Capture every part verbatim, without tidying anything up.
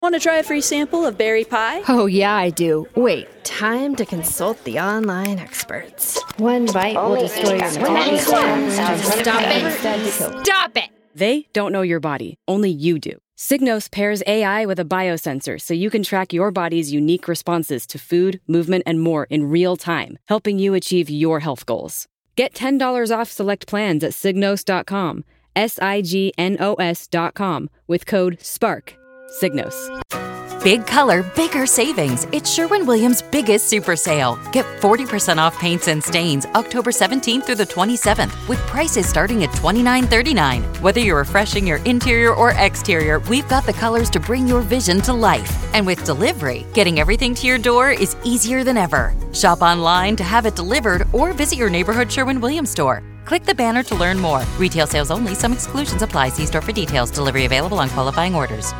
Want to try a free sample of berry pie? Oh, yeah, I do. Wait, time to consult the online experts. One bite will destroy your metabolism. Stop it! Stop it! They don't know your body. Only you do. Signos pairs A I with a biosensor so you can track your body's unique responses to food, movement, and more in real time, helping you achieve your health goals. Get ten dollars off select plans at signos dot com, S I G N O S dot com, with code SPARK. Signos. Big color, bigger savings. It's Sherwin-Williams' biggest super sale. Get forty percent off paints and stains October seventeenth through the twenty-seventh with prices starting at twenty-nine thirty-nine. Whether you're refreshing your interior or exterior, we've got the colors to bring your vision to life. And with delivery, getting everything to your door is easier than ever. Shop online to have it delivered or visit your neighborhood Sherwin-Williams store. Click the banner to learn more. Retail sales only. Some exclusions apply. See store for details. Delivery available on qualifying orders.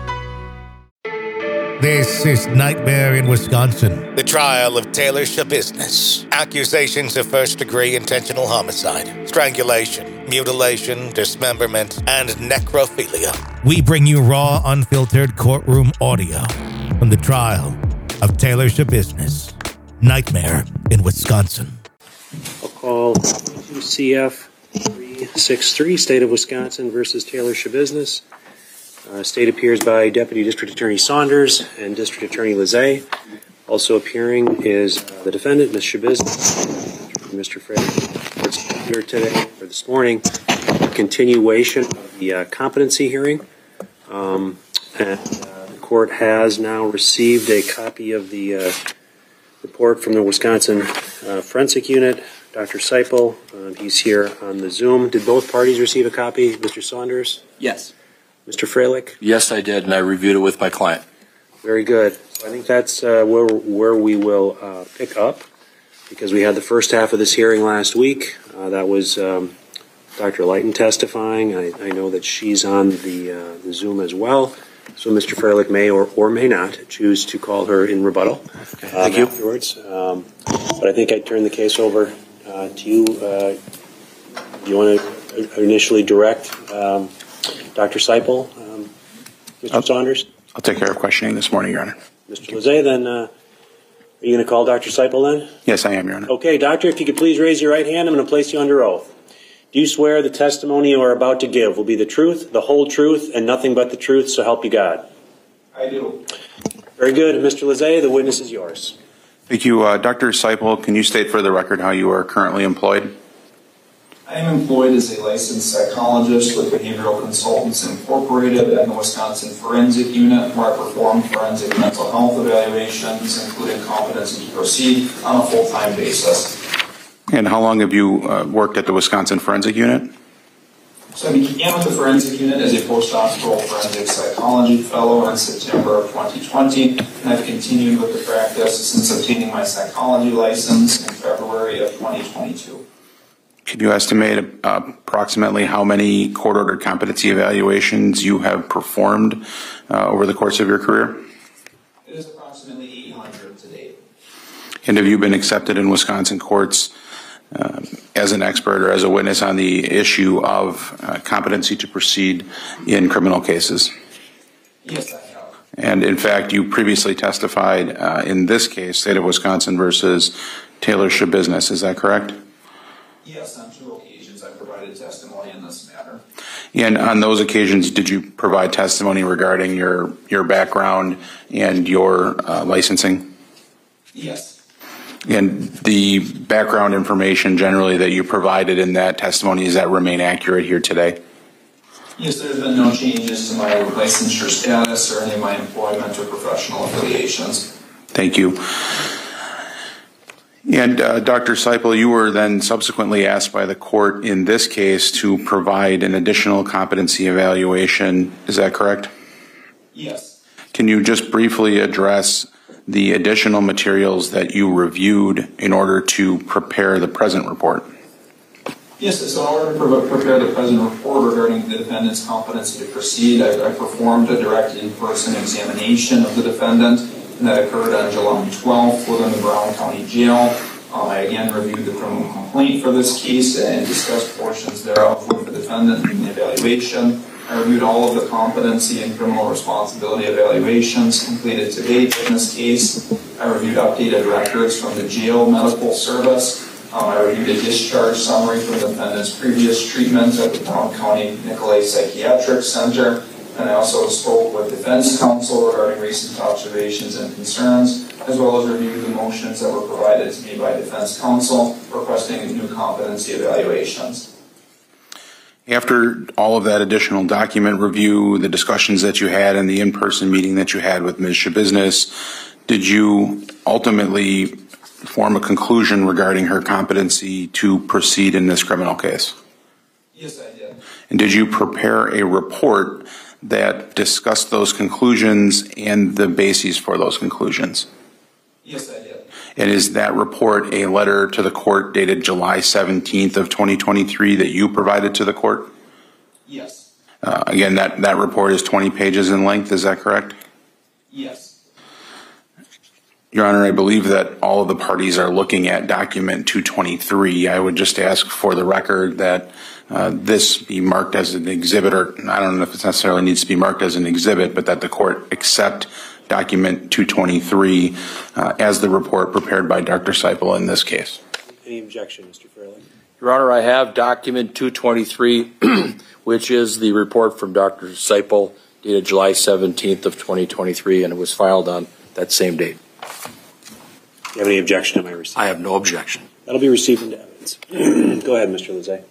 This is Nightmare in Wisconsin. The trial of Taylor Schabusiness. Accusations of first-degree intentional homicide, strangulation, mutilation, dismemberment, and necrophilia. We bring you raw, unfiltered courtroom audio from the trial of Taylor Schabusiness. Nightmare in Wisconsin. I'll call two C F three six three, State of Wisconsin versus Taylor Schabusiness. Uh, state appears by Deputy District Attorney Saunders and District Attorney Lizay. Also appearing is uh, the defendant, Miz Schabusiness, Mister Frederick. Here today, or this morning, a continuation of the uh, competency hearing. Um, and uh, the court has now received a copy of the uh, report from the Wisconsin uh, Forensic Unit. Doctor Seipel, uh, he's here on the Zoom. Did both parties receive a copy, Mister Saunders? Yes. Mister Freilich? Yes, I did, and I reviewed it with my client. Very good. So I think that's uh, where where we will uh, pick up, because we had the first half of this hearing last week. Uh, that was um, Doctor Lighton testifying. I, I know that she's on the, uh, the Zoom as well. So Mister Freilich may or, or may not choose to call her in rebuttal. Okay, um, thank you. Afterwards. Um, but I think I'd turn the case over uh, to you. Uh, do you want to initially direct um, Doctor Seipel, um, Mister I'll, Saunders? I'll take care of questioning this morning, Your Honor. Mister Lizay, then, uh, are you going to call Doctor Seipel then? Yes, I am, Your Honor. Okay, Doctor, if you could please raise your right hand, I'm going to place you under oath. Do you swear the testimony you are about to give will be the truth, the whole truth, and nothing but the truth, so help you God? I do. Very good. Mister Lizay, the witness is yours. Thank you. Uh, Doctor Seipel, can you state for the record how you are currently employed? I am employed as a licensed psychologist with Behavioral Consultants Incorporated and the Wisconsin Forensic Unit, where I perform forensic mental health evaluations, including competency to proceed, on a full-time basis. And how long have you uh, worked at the Wisconsin Forensic Unit? So I began with the Forensic Unit as a postdoctoral forensic psychology fellow in September of twenty twenty, and I've continued with the practice since obtaining my psychology license in February of twenty twenty-two. Can you estimate uh, approximately how many court-ordered competency evaluations you have performed uh, over the course of your career? It is approximately eight hundred to date. And have you been accepted in Wisconsin courts uh, as an expert or as a witness on the issue of uh, competency to proceed in criminal cases? Yes, I have. And in fact, you previously testified uh, in this case, State of Wisconsin versus Taylor Schabusiness. Is that correct? Yes, on two occasions I provided testimony in this matter. And on those occasions, did you provide testimony regarding your, your background and your uh, licensing? Yes. And the background information generally that you provided in that testimony, does that remain accurate here today? Yes, there have been no changes to my licensure status or any of my employment or professional affiliations. Thank you. And uh, Doctor Seipel, you were then subsequently asked by the court in this case to provide an additional competency evaluation. Is that correct? Yes. Can you just briefly address the additional materials that you reviewed in order to prepare the present report? Yes, so in order to prepare the present report regarding the defendant's competency to proceed, I, I performed a direct in-person examination of the defendant, and that occurred on July twelfth within the Brown County Jail. Um, I again reviewed the criminal complaint for this case and discussed portions thereof with the defendant in the evaluation. I reviewed all of the competency and criminal responsibility evaluations completed to date in this case. I reviewed updated records from the jail medical service. Um, I reviewed a discharge summary from the defendant's previous treatment at the Pound County Nicolay Psychiatric Center. And I also spoke with defense counsel regarding recent observations and concerns, as well as reviewed the motions that were provided to me by defense counsel requesting new competency evaluations. After all of that additional document review, the discussions that you had and the in-person meeting that you had with Miz Schabusiness, did you ultimately form a conclusion regarding her competency to proceed in this criminal case? Yes, I did. And did you prepare a report that discussed those conclusions and the bases for those conclusions? Yes, I did. And is that report a letter to the court dated July seventeenth of twenty twenty-three that you provided to the court? Yes. Uh, again, that, that report is twenty pages in length, is that correct? Yes. Your Honor, I believe that all of the parties are looking at document two twenty-three. I would just ask for the record that uh, this be marked as an exhibit, or I don't know if it necessarily needs to be marked as an exhibit, but that the court accept document two twenty-three uh, as the report prepared by Doctor Seipel in this case. Any objection, Mister Fairley? Your Honor, I have document two twenty-three, which is the report from Doctor Seipel dated July seventeenth of twenty twenty-three, and it was filed on that same date. Do you have any objection to my receipt? I have no objection. That'll be received into evidence. Go ahead, Mister Lizay.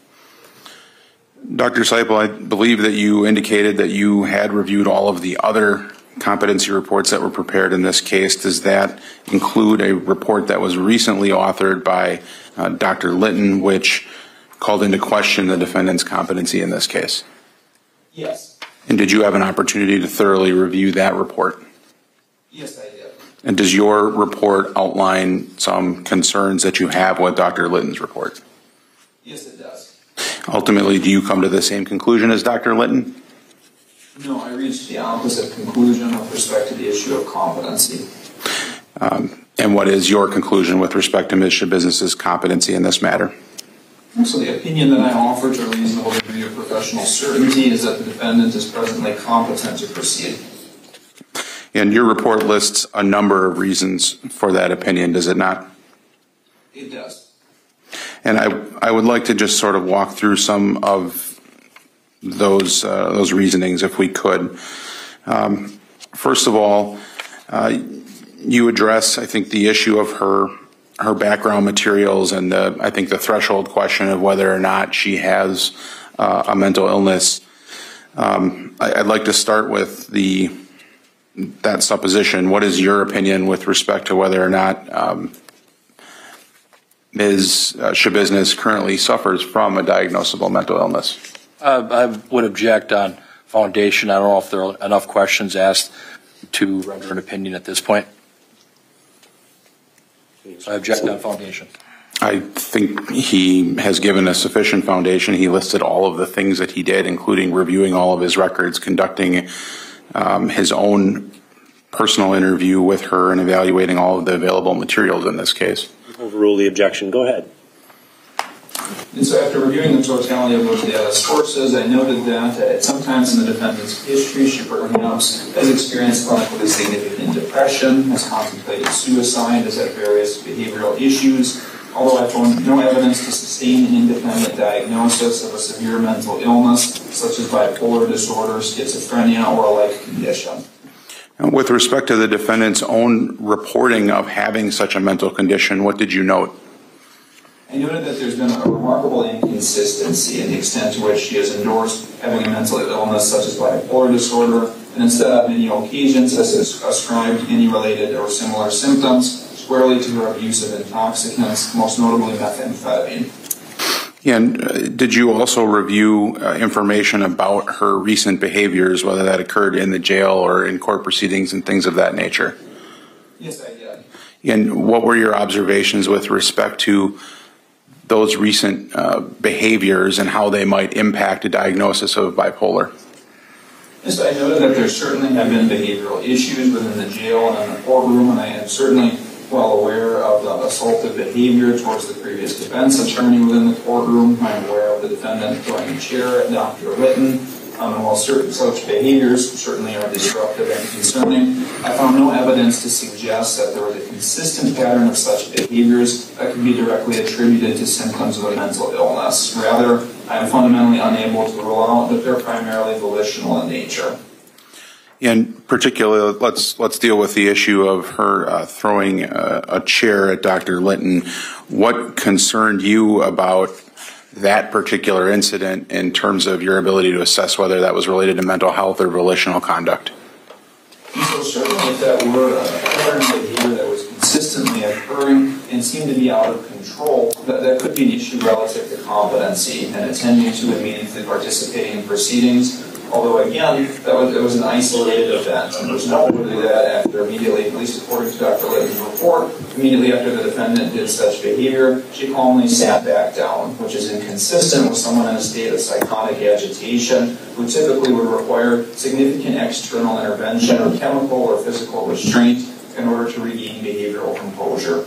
Doctor Seipel, I believe that you indicated that you had reviewed all of the other competency reports that were prepared in this case. Does that include a report that was recently authored by uh, Doctor Litton, which called into question the defendant's competency in this case? Yes. And did you have an opportunity to thoroughly review that report? Yes, I did. And does your report outline some concerns that you have with Doctor Litton's report? Yes, it does. Ultimately, do you come to the same conclusion as Doctor Litton? No, I reached the opposite conclusion with respect to the issue of competency. Um, and what is your conclusion with respect to Miz Schabusiness's competency in this matter? So the opinion that I offer to a reasonable degree of professional certainty is that the defendant is presently competent to proceed. And your report lists a number of reasons for that opinion, does it not? It does. And I, I would like to just sort of walk through some of those uh, those reasonings, if we could. Um, first of all, uh, you address, I think, the issue of her her background materials and the, I think the threshold question of whether or not she has uh, a mental illness. Um, I, I'd like to start with the that supposition. What is your opinion with respect to whether or not um, Miz Schabusiness currently suffers from a diagnosable mental illness? Uh, I would object on foundation. I don't know if there are enough questions asked to render an opinion at this point. So I object on foundation. I think he has given a sufficient foundation. He listed all of the things that he did, including reviewing all of his records, conducting um, his own personal interview with her, and evaluating all of the available materials in this case. Overrule the objection. Go ahead. And so after reviewing the totality of those data sources, I noted that uh, sometimes in the defendant's history, she perhaps has experienced clinically significant depression, has contemplated suicide, has had various behavioral issues, although I found no evidence to sustain an independent diagnosis of a severe mental illness, such as bipolar disorder, schizophrenia, or a like condition. With respect to the defendant's own reporting of having such a mental condition, what did you note? I noted that there's been a remarkable inconsistency in the extent to which she has endorsed having a mental illness such as bipolar disorder, and instead on many occasions has ascribed any related or similar symptoms squarely to her abuse of intoxicants, most notably methamphetamine. And uh, did you also review uh, information about her recent behaviors, whether that occurred in the jail or in court proceedings and things of that nature? Yes, I did. And what were your observations with respect to those recent uh, behaviors and how they might impact a diagnosis of bipolar? Yes, I noted that there certainly have been behavioral issues within the jail and in the courtroom, and I am certainly well aware of the assaultive behavior towards the previous defense attorney within the courtroom. I am aware of the defendant throwing a chair at Doctor Litton. Um, and while certain such behaviors certainly are disruptive and concerning, I found no evidence to suggest that there was a consistent pattern of such behaviors that could be directly attributed to symptoms of a mental illness. Rather, I am fundamentally unable to rule out that they're primarily volitional in nature. In particular, let's let's deal with the issue of her uh, throwing a, a chair at Doctor Litton. What concerned you about that particular incident in terms of your ability to assess whether that was related to mental health or volitional conduct? So certainly if that were a pattern of behavior that was consistently occurring and seemed to be out of control, that, that could be an issue relative to competency and attending to and meaningfully participating in proceedings. Although again, that was, it was an isolated event, and it was noteworthy that after immediately, at least according to Doctor Litton's report, immediately after the defendant did such behavior, she calmly sat back down, which is inconsistent with someone in a state of psychotic agitation who typically would require significant external intervention or chemical or physical restraint in order to regain behavioral composure.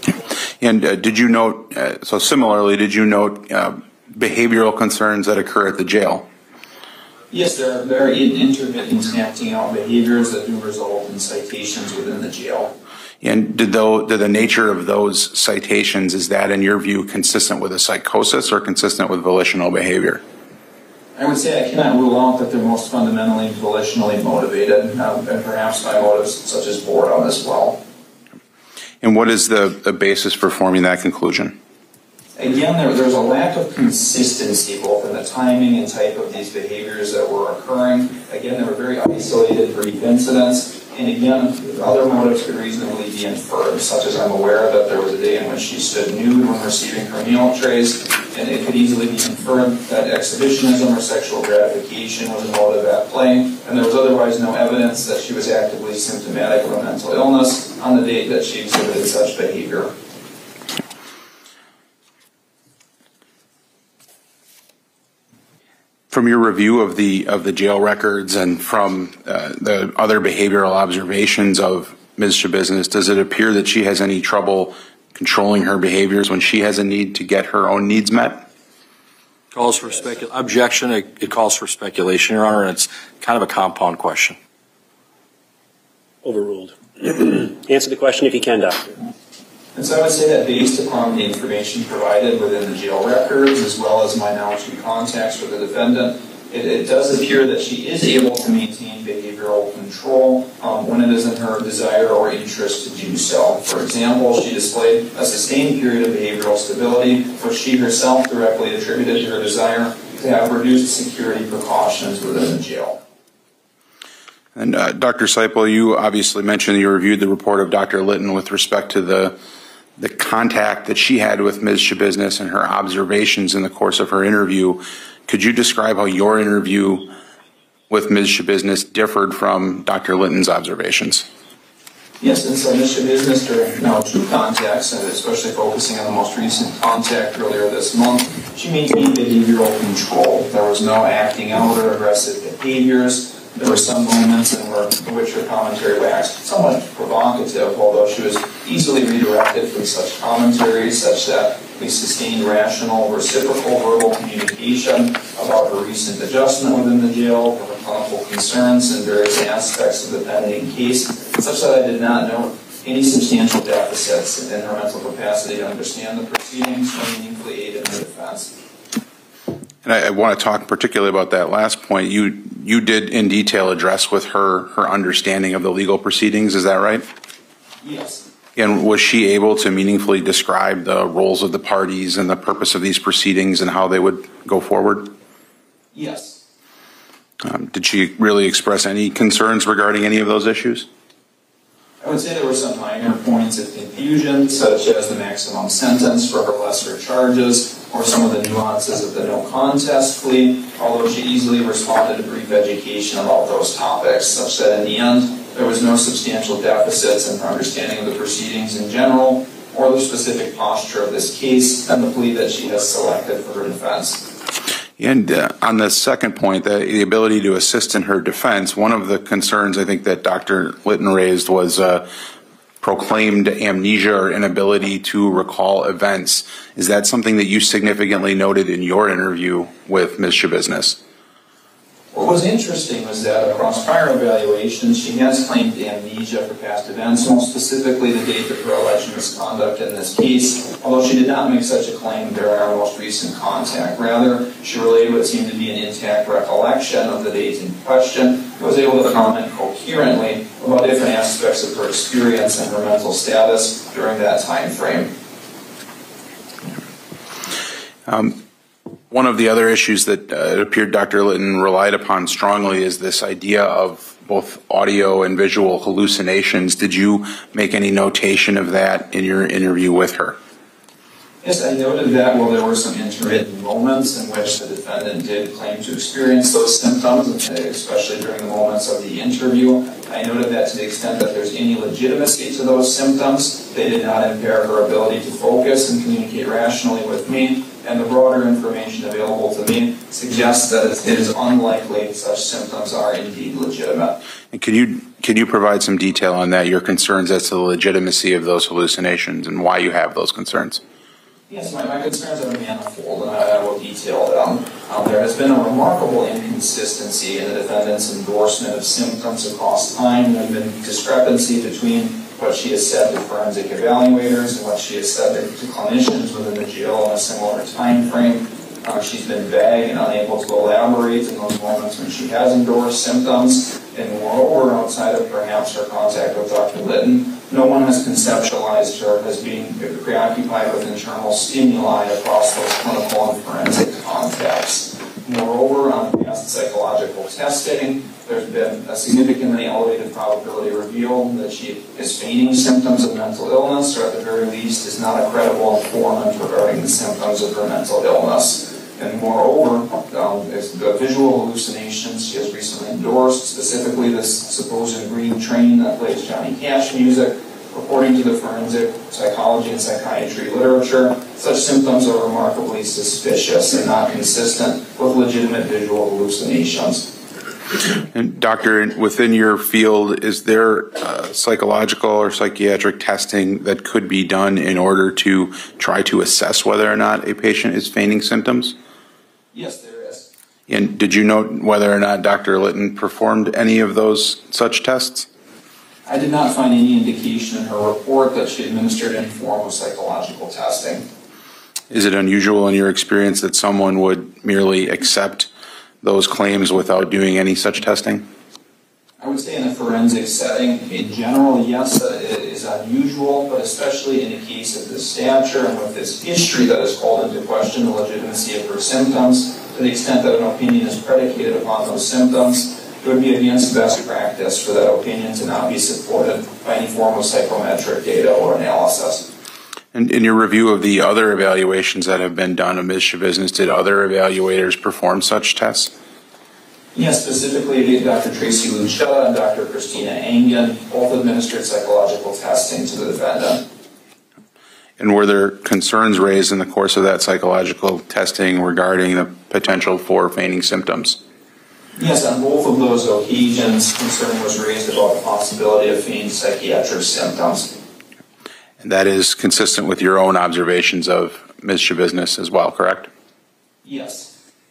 And uh, did you note, uh, so similarly, did you note uh, behavioral concerns that occur at the jail? Yes, there are very intermittent acting out behaviors that do result in citations within the jail. And did, though, did the nature of those citations, is that in your view consistent with a psychosis or consistent with volitional behavior? I would say I cannot rule out that they're most fundamentally volitionally motivated, um, and perhaps by motives such as boredom as well. And what is the, the basis for forming that conclusion? Again, there, there's a lack of consistency both in the timing and type of these behaviors that were occurring. Again, they were very isolated, brief incidents. And again, other motives could reasonably be inferred, such as I'm aware that there was a day in which she stood nude when receiving her meal trays, and it could easily be inferred that exhibitionism or sexual gratification was a motive at play, and there was otherwise no evidence that she was actively symptomatic of a mental illness on the date that she exhibited such behavior. From your review of the of the jail records and from uh, the other behavioral observations of Miz Schabusiness, does it appear that she has any trouble controlling her behaviors when she has a need to get her own needs met? Calls for speculation. Objection. It, it calls for speculation, Your Honor, and it's kind of a compound question. Overruled. Answer the question if you can, Doctor. And so I would say that based upon the information provided within the jail records, as well as my knowledge and contacts with the defendant, it, it does appear that she is able to maintain behavioral control um, when it is in her desire or interest to do so. For example, she displayed a sustained period of behavioral stability, which she herself directly attributed to her desire to have reduced security precautions within the jail. And uh, Doctor Seipel, you obviously mentioned you reviewed the report of Doctor Litton with respect to the the contact that she had with Miz Schabusiness and her observations in the course of her interview. Could you describe how your interview with Miz Schabusiness differed from Doctor Litton's observations? Yes, and so Miz Schabusiness, during now two contacts, and especially focusing on the most recent contact earlier this month, she maintained behavioral control. There was no acting out or aggressive behaviors. There were some moments in, where, in which her commentary waxed somewhat provocative, although she was easily redirected from such commentaries, such that we sustained rational, reciprocal verbal communication about her recent adjustment within the jail, her clinical concerns, and various aspects of the pending case, such that I did not note any substantial deficits in her mental capacity to understand the proceedings or meaningfully aid in her defense. And I, I want to talk particularly about that last point. You you did in detail address with her her understanding of the legal proceedings. Is that right? Yes. And was she able to meaningfully describe the roles of the parties and the purpose of these proceedings and how they would go forward? Yes. Um, did she really express any concerns regarding any of those issues? I would say there were some minor points of confusion, such as the maximum sentence for her lesser charges, or some of the nuances of the no contest plea, although she easily responded to brief education about those topics, such that in the end, there was no substantial deficits in her understanding of the proceedings in general, or the specific posture of this case, and the plea that she has selected for her defense. And uh, on the second point, the, the ability to assist in her defense, one of the concerns I think that Doctor Litton raised was uh, proclaimed amnesia or inability to recall events. Is that something that you significantly noted in your interview with Miz Schabusiness? What was interesting was that across prior evaluations, she has claimed amnesia for past events, most specifically the date of her alleged misconduct in this case, although she did not make such a claim during our most recent contact. Rather, she relayed what seemed to be an intact recollection of the date in question and was able to comment coherently about different aspects of her experience and her mental status during that time frame. Um, One of the other issues that uh, it appeared Doctor Litton relied upon strongly is this idea of both audio and visual hallucinations. Did you make any notation of that in your interview with her? Yes, I noted that while there were some intermittent moments in which the defendant did claim to experience those symptoms, especially during the moments of the interview, I noted that to the extent that there's any legitimacy to those symptoms, they did not impair her ability to focus and communicate rationally with me, and the broader information available to me suggests that it is unlikely such symptoms are indeed legitimate. And can you can you provide some detail on that, your concerns as to the legitimacy of those hallucinations and why you have those concerns? Yes, my, my concerns are manifold, and I, I will detail them. Um, there has been a remarkable inconsistency in the defendant's endorsement of symptoms across time. There has been discrepancy between what she has said to forensic evaluators and what she has said to, to clinicians within the jail in a similar time frame. Uh, she's been vague and unable to elaborate in those moments when she has endorsed symptoms. And moreover, outside of perhaps her contact with Doctor Litton, no one has conceptualized her as being preoccupied with internal stimuli across those clinical and forensic contexts. Moreover, on past psychological testing, there's been a significantly elevated probability revealed that she is feigning symptoms of mental illness, or at the very least is not a credible informant regarding the symptoms of her mental illness. And moreover, um, the visual hallucinations she has recently endorsed, specifically this supposed green train that plays Johnny Cash music. According to the forensic psychology and psychiatry literature, such symptoms are remarkably suspicious and not consistent with legitimate visual hallucinations. And doctor, within your field, is there uh, psychological or psychiatric testing that could be done in order to try to assess whether or not a patient is feigning symptoms? Yes, there is. And did you note whether or not Doctor Litton performed any of those such tests? I did not find any indication in her report that she administered any form of psychological testing. Is it unusual in your experience that someone would merely accept those claims without doing any such testing? I would say in a forensic setting, in general, yes, uh, it is unusual, but especially in a case of this stature and with this history that has called into question the legitimacy of her symptoms, to the extent that an opinion is predicated upon those symptoms, it would be against best practice for that opinion to not be supported by any form of psychometric data or analysis. And in your review of the other evaluations that have been done of Miz Schabusiness, did other evaluators perform such tests? Yes, specifically Doctor Tracy Lucetta and Doctor Christina Angen both administered psychological testing to the defendant. And were there concerns raised in the course of that psychological testing regarding the potential for feigning symptoms? Yes, on both of those occasions, concern was raised about the possibility of feigned psychiatric symptoms. And that is consistent with your own observations of Miz Schabusiness as well, correct? Yes.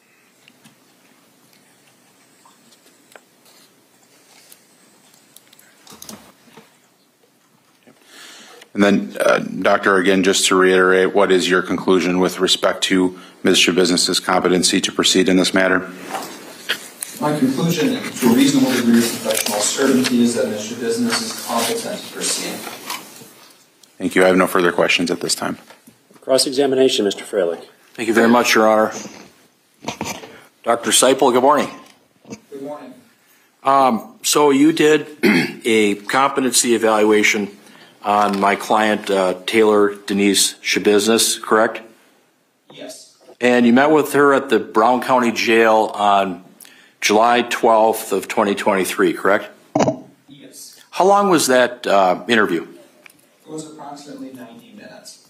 And then, uh, Doctor, again, just to reiterate, what is your conclusion with respect to Miz Schabusiness's competency to proceed in this matter? My conclusion, to a reasonable degree of professional certainty, is that Miz Schabusiness is competent to proceed. Thank you. I have no further questions at this time. Cross-examination, Mister Freilich. Thank you very much, Your Honor. Doctor Seipel, good morning. Good morning. Um, so you did a competency evaluation on my client, uh, Taylor Denise Schabusiness, correct? Yes. And you met with her at the Brown County Jail on July twelfth of twenty twenty-three, correct? Yes. How long was that uh, interview? It was approximately ninety minutes.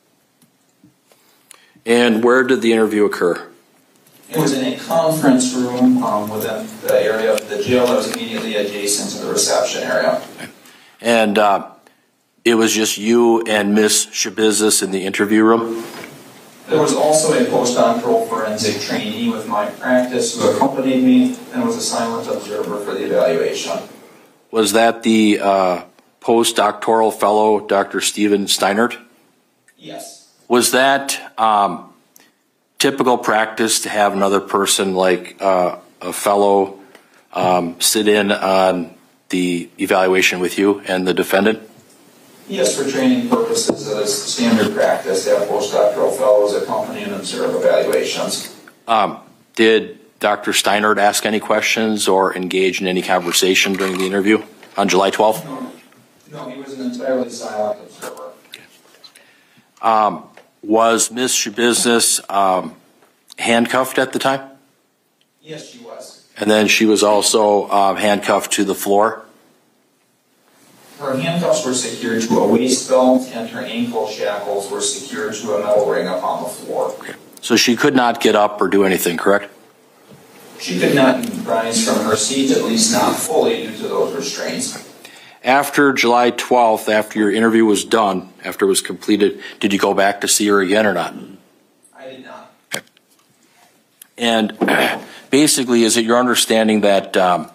And where did the interview occur? It was in a conference room um, within the area of the jail that was immediately adjacent to the reception area. And uh, it was just you and Miz Schabusiness in the interview room? There was also a postdoctoral forensic trainee with my practice who accompanied me and was a silent observer for the evaluation. Was that the uh, postdoctoral fellow, Doctor Steven Steinert? Yes. Was that um, typical practice to have another person like uh, a fellow um, sit in on the evaluation with you and the defendant? Yes, for training purposes, it is standard practice to have postdoctoral fellows accompany and observe evaluations. Um, did Doctor Steinert ask any questions or engage in any conversation during the interview on July twelfth? No, no, he was an entirely silent observer. Um, was Miz Shabiznis um, handcuffed at the time? Yes, she was. And then she was also um, handcuffed to the floor? Her handcuffs were secured to a waist belt, and her ankle shackles were secured to a metal ring up on the floor. Okay. So she could not get up or do anything, correct? She could not rise from her seat, at least not fully, due to those restraints. After July twelfth, after your interview was done, after it was completed, did you go back to see her again or not? I did not. Okay. And basically, is it your understanding that um,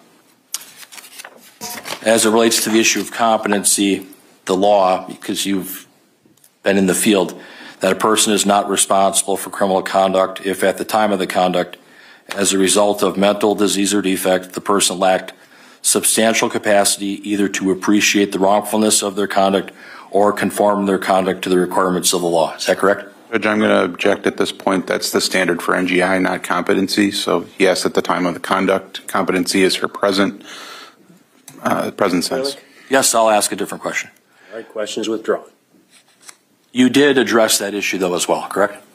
as it relates to the issue of competency, the law, because you've been in the field, that a person is not responsible for criminal conduct if at the time of the conduct, as a result of mental disease or defect, the person lacked substantial capacity either to appreciate the wrongfulness of their conduct or conform their conduct to the requirements of the law. Is that correct? Judge, I'm going to object at this point. That's the standard for N G I, not competency. So yes, at the time of the conduct, competency is her present uh, present sense. Yes, I'll ask a different question. All right, question is withdrawn. You did address that issue, though, as well, correct?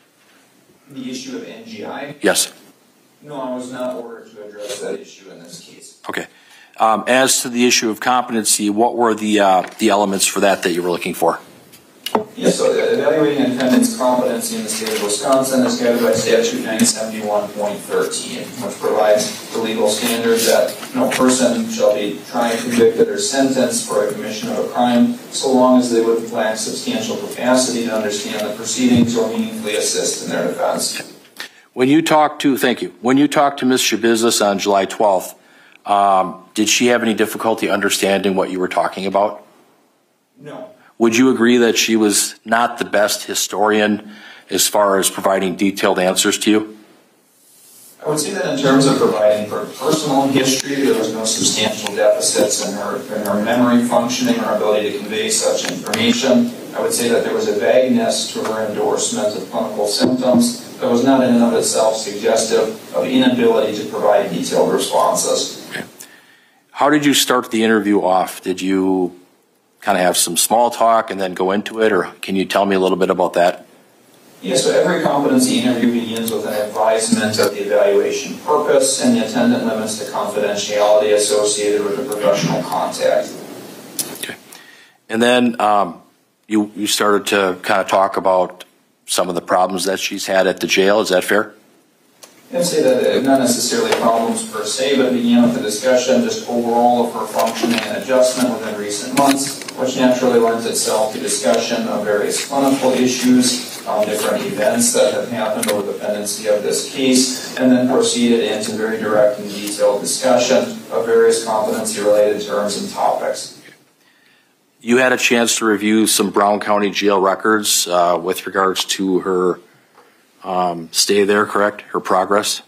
The issue of N G I? Yes. No, I was not ordered to address that issue in this case. Okay. Um, as to the issue of competency, what were the uh, the elements for that that you were looking for? Yes, so evaluating a defendant's competency in the state of Wisconsin is guided by statute nine seventy-one point thirteen, which provides the legal standard that no person shall be tried, convicted, or sentenced for a commission of a crime so long as they would lack substantial capacity to understand the proceedings or meaningfully assist in their defense. When you talked to, thank you, when you talked to Miz Shabiznis on July twelfth, um, did she have any difficulty understanding what you were talking about? No. Would you agree that she was not the best historian as far as providing detailed answers to you? I would say that in terms of providing her personal history, there was no substantial deficits in her, in her memory functioning or ability to convey such information. I would say that there was a vagueness to her endorsement of clinical symptoms that was not in and of itself suggestive of inability to provide detailed responses. Okay. How did you start the interview off? Did you kind of have some small talk and then go into it, or can you tell me a little bit about that? Yes, so every competency interview begins with an advisement of the evaluation purpose and the attendant limits to confidentiality associated with the professional contact. Okay. And then um, you, you started to kind of talk about some of the problems that she's had at the jail. Is that fair? I'd say that not necessarily problems per se, but it began with a discussion just overall of her functioning and adjustment within recent months, which naturally lends itself to discussion of various clinical issues, um, different events that have happened over the pendency of this case, and then proceeded into very direct and detailed discussion of various competency-related terms and topics. You had a chance to review some Brown County jail records uh, with regards to her um, stay there, correct? Her progress?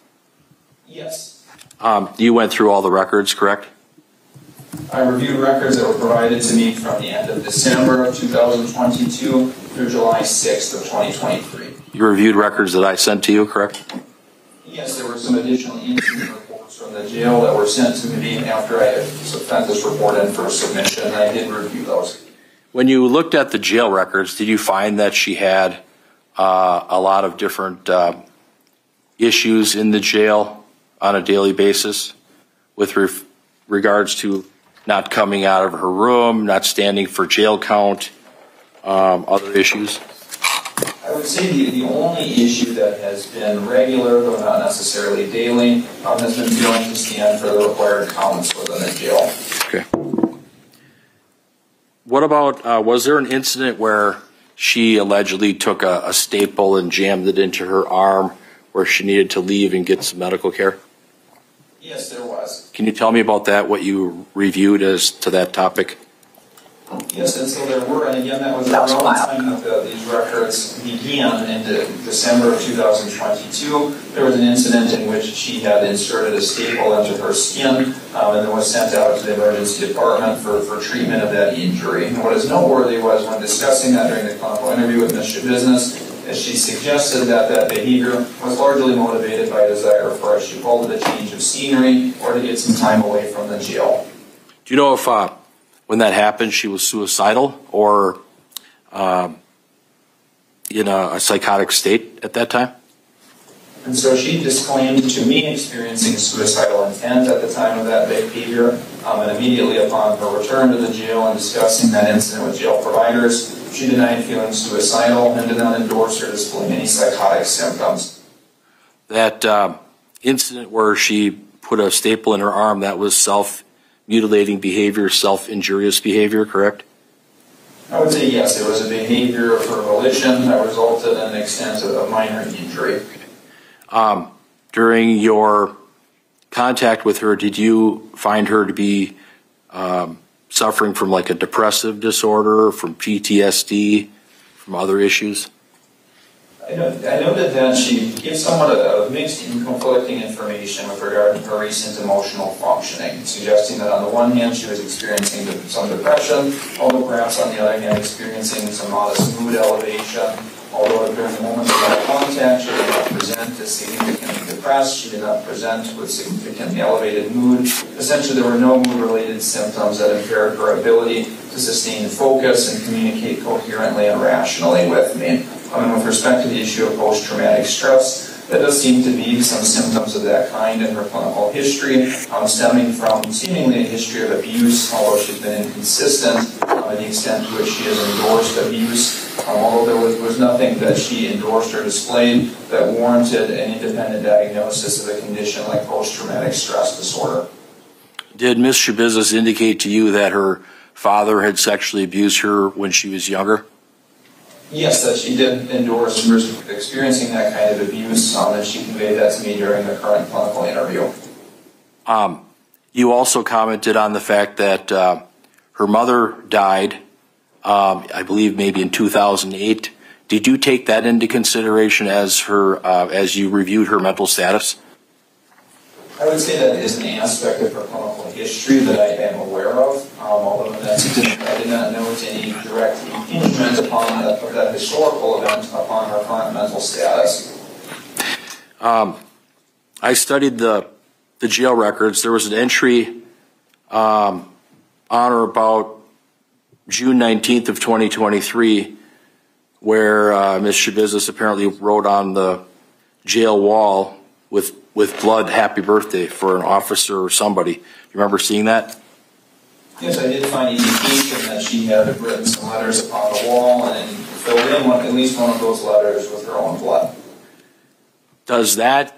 Yes. Um, you went through all the records, correct? I reviewed records that were provided to me from the end of December of two thousand twenty-two through July sixth of twenty twenty-three. You reviewed records that I sent to you, correct? Yes, there were some additional incident reports from the jail that were sent to me after I had sent this report in for submission, and I did review those. When you looked at the jail records, did you find that she had uh, a lot of different uh, issues in the jail on a daily basis with re- regards to not coming out of her room, not standing for jail count, um, other issues? I would say the, the only issue that has been regular, though not necessarily daily, um, has been failing to stand for the required counts within the jail. Okay. What about, uh, was there an incident where she allegedly took a, a staple and jammed it into her arm where she needed to leave and get some medical care? Yes, there was. Can you tell me about that, what you reviewed as to that topic? Yes, and so there were, and again, that was around the time that the, these records began in de- December of two thousand twenty-two. There was an incident in which she had inserted a staple into her skin um, and then was sent out to the emergency department for, for treatment of that injury. And what is noteworthy was when discussing that during the clinical interview with Miz Schabusiness, as she suggested that that behavior was largely motivated by a desire for, as she called it, a change of scenery or to get some time away from the jail. Do you know if uh, when that happened she was suicidal or um, in a, a psychotic state at that time? And so she disclaimed to me experiencing suicidal intent at the time of that behavior, um, and immediately upon her return to the jail and discussing that incident with jail providers, she denied feeling suicidal and did not endorse or display any psychotic symptoms. That uh, incident where she put a staple in her arm, that was self-mutilating behavior, self-injurious behavior, correct? I would say yes, it was a behavior of her volition that resulted in an extent of a minor injury. Um, during your contact with her, did you find her to be um, suffering from like a depressive disorder, from P T S D, from other issues? I, know, I noted that she gives somewhat of mixed and conflicting information with regard to her recent emotional functioning, suggesting that on the one hand she was experiencing some depression, although perhaps on the other hand experiencing some modest mood elevation. Although during the moment of that contact, she did not present as significantly depressed, she did not present with significantly elevated mood. Essentially, there were no mood-related symptoms that impaired her ability to sustain focus and communicate coherently and rationally with me. I mean, with respect to the issue of post-traumatic stress, there does seem to be some symptoms of that kind in her clinical history, um, stemming from seemingly a history of abuse, although she's been inconsistent uh, to the extent to which she has endorsed abuse. Um, although there was, was nothing that she endorsed or displayed that warranted an independent diagnosis of a condition like post-traumatic stress disorder. Did Miz Schabusiness indicate to you that her father had sexually abused her when she was younger? Yes, that she did endorse experiencing that kind of abuse, um, and she conveyed that to me during the current clinical interview. Um, you also commented on the fact that uh, her mother died, um, I believe maybe in two thousand eight. Did you take that into consideration as her uh, as you reviewed her mental status? I would say that is an aspect of her clinical history that I am aware of, um, although that's, I did not note any direct impingement upon that, of that historical event upon her current mental status. Um, I studied the the jail records. There was an entry um, on or about June nineteenth of twenty twenty-three where uh, Miz Schabusiness apparently wrote on the jail wall with with blood, "Happy birthday" for an officer or somebody. You remember seeing that? Yes, I did find indication that she had written some letters upon the wall and filled in one, at least one of those letters with her own blood. Does that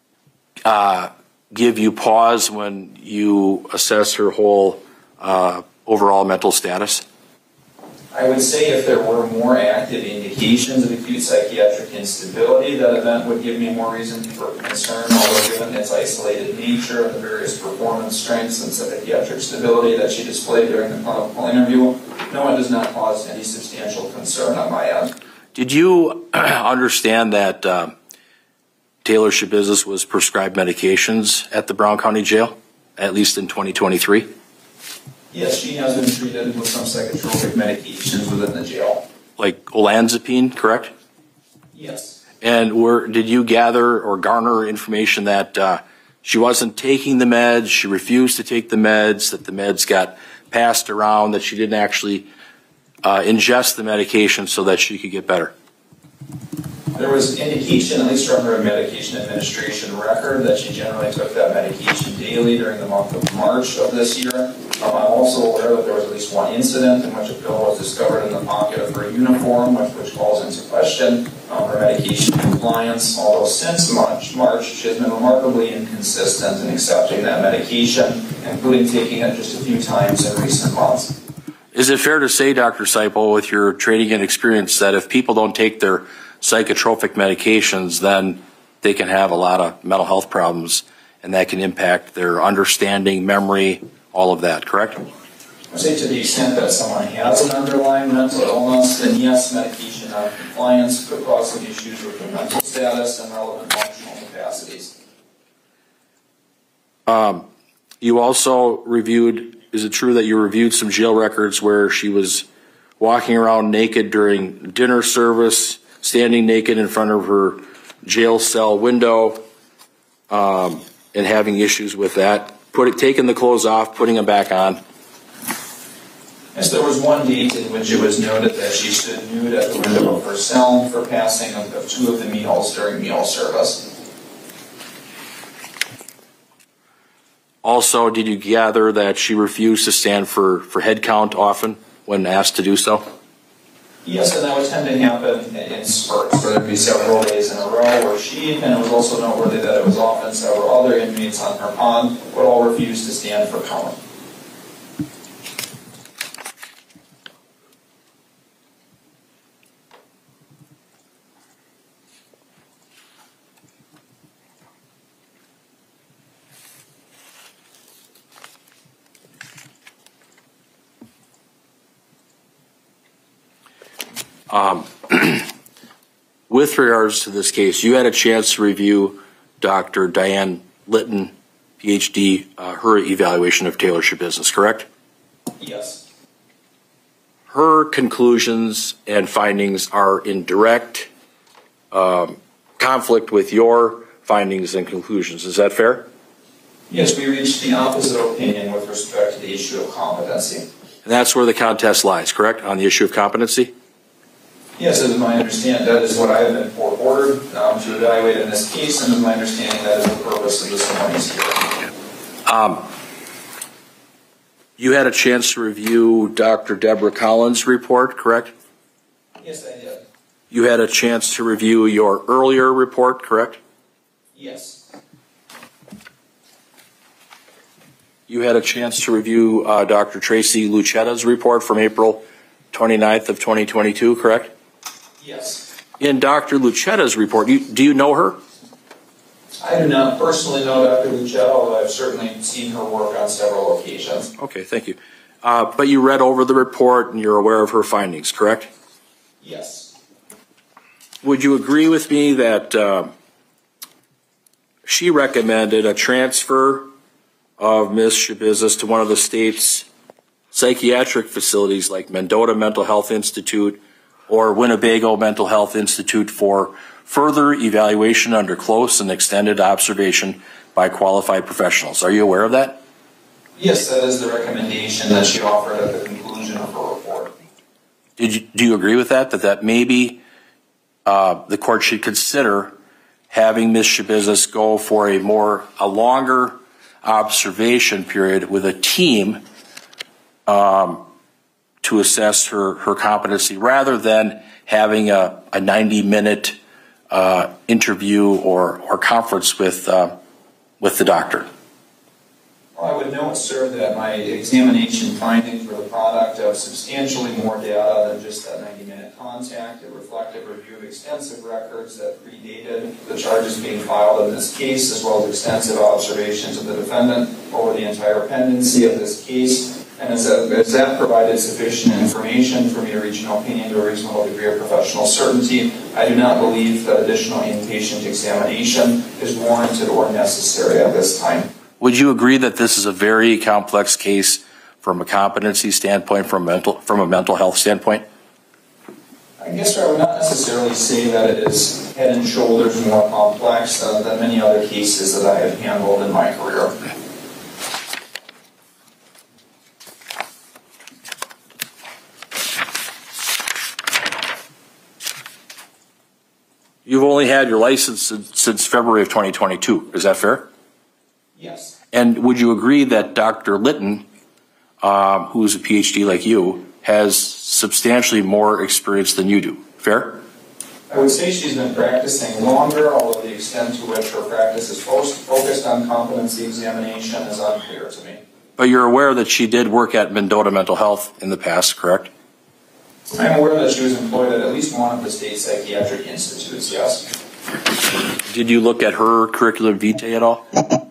uh, give you pause when you assess her whole uh, overall mental status? I would say if there were more active indications of acute psychiatric instability, that event would give me more reason for concern, although given its isolated nature and the various performance strengths and psychiatric stability that she displayed during the clinical interview, no, it does not cause any substantial concern on my end. Did you understand that uh, Taylor Schabusiness was prescribed medications at the Brown County Jail, at least in twenty twenty-three? Yes, she has been treated with some psychotropic medications within the jail. Like olanzapine, correct? Yes. And were, did you gather or garner information that uh, she wasn't taking the meds, she refused to take the meds, that the meds got passed around, that she didn't actually uh, ingest the medication so that she could get better? There was indication, at least from her medication administration record, that she generally took that medication daily during the month of March of this year. Um, I'm also aware that there was at least one incident in which a pill was discovered in the pocket of her uniform, which, which calls into question um, her medication compliance. Although since March, March, she has been remarkably inconsistent in accepting that medication, including taking it just a few times in recent months. Is it fair to say, Doctor Seipel, with your training and experience, that if people don't take their psychotropic medications, then they can have a lot of mental health problems, and that can impact their understanding, memory, all of that, correct? I say to the extent that someone has an underlying mental illness, then yes, medication non-compliance could cause some issues with their mental status and relevant functional capacities. Um, you also reviewed, is it true that you reviewed some jail records where she was walking around naked during dinner service, standing naked in front of her jail cell window, um, and having issues with that, put it, taking the clothes off, putting them back on? Yes, there was one date in which it was noted that she stood nude at the window of her cell for passing of, of two of the meals during meal service. Also, did you gather that she refused to stand for, for head count often when asked to do so? Yes, and that would tend to happen in spurts, where there'd be several days in a row where she, and it was also noteworthy that it was often several other inmates on her pond, would all refuse to stand for count. Um, with regards to this case, you had a chance to review Doctor Diane Litton, P H D, uh, her evaluation of Taylor Schabusiness, correct? Yes. Her conclusions and findings are in direct um, conflict with your findings and conclusions. Is that fair? Yes, we reached the opposite opinion with respect to the issue of competency. And that's where the contest lies, correct, on the issue of competency? Yes, as my understanding, that is what I have been ordered um, to evaluate in this case, and as my understanding, that is the purpose of this morning's hearing. Um, you had a chance to review Doctor Deborah Collins' report, correct? Yes, I did. You had a chance to review your earlier report, correct? Yes. You had a chance to review uh, Doctor Tracy Lucetta's report from April twenty-ninth of twenty twenty-two, correct? Yes. In Doctor Lucetta's report, you, do you know her? I do not personally know Doctor Lucetta, although I've certainly seen her work on several occasions. Okay, thank you. Uh, but you read over the report and you're aware of her findings, correct? Yes. Would you agree with me that uh, she recommended a transfer of Miz Schabusiness to one of the state's psychiatric facilities like Mendota Mental Health Institute or Winnebago Mental Health Institute for further evaluation under close and extended observation by qualified professionals? Are you aware of that? Yes, that is the recommendation that she offered at the conclusion of her report. Did you, do you agree with that, that, that maybe uh, the court should consider having Miz Schabusiness go for a more, a longer observation period with a team um, to assess her, her competency rather than having a, a ninety minute uh, interview or, or conference with, uh, with the doctor? Well, I would note, sir, that my examination findings were the product of substantially more data than just that ninety minute contact. It reflected a review of extensive records that predated the charges being filed in this case, as well as extensive observations of the defendant over the entire pendency of this case. And as that, as that provided sufficient information for me to reach an opinion to a reasonable degree of professional certainty, I do not believe that additional inpatient examination is warranted or necessary at this time. Would you agree that this is a very complex case from a competency standpoint, from mental, from a mental health standpoint? I guess I would not necessarily say that it is head and shoulders more complex uh, than many other cases that I have handled in my career. You've only had your license since February of twenty twenty-two. Is that fair? Yes. And would you agree that Doctor Litton, um, who is a P H D like you, has substantially more experience than you do? Fair? I would say she's been practicing longer, although the extent to which her practice is focused on competency examination is unclear to me. But you're aware that she did work at Mendota Mental Health in the past, correct? I'm aware that she was employed at at least one of the state psychiatric institutes, yes. Did you look at her curriculum vitae at all?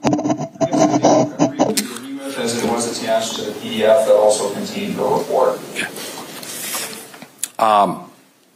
As it was attached to the P D F that also contained the report. Okay. Um,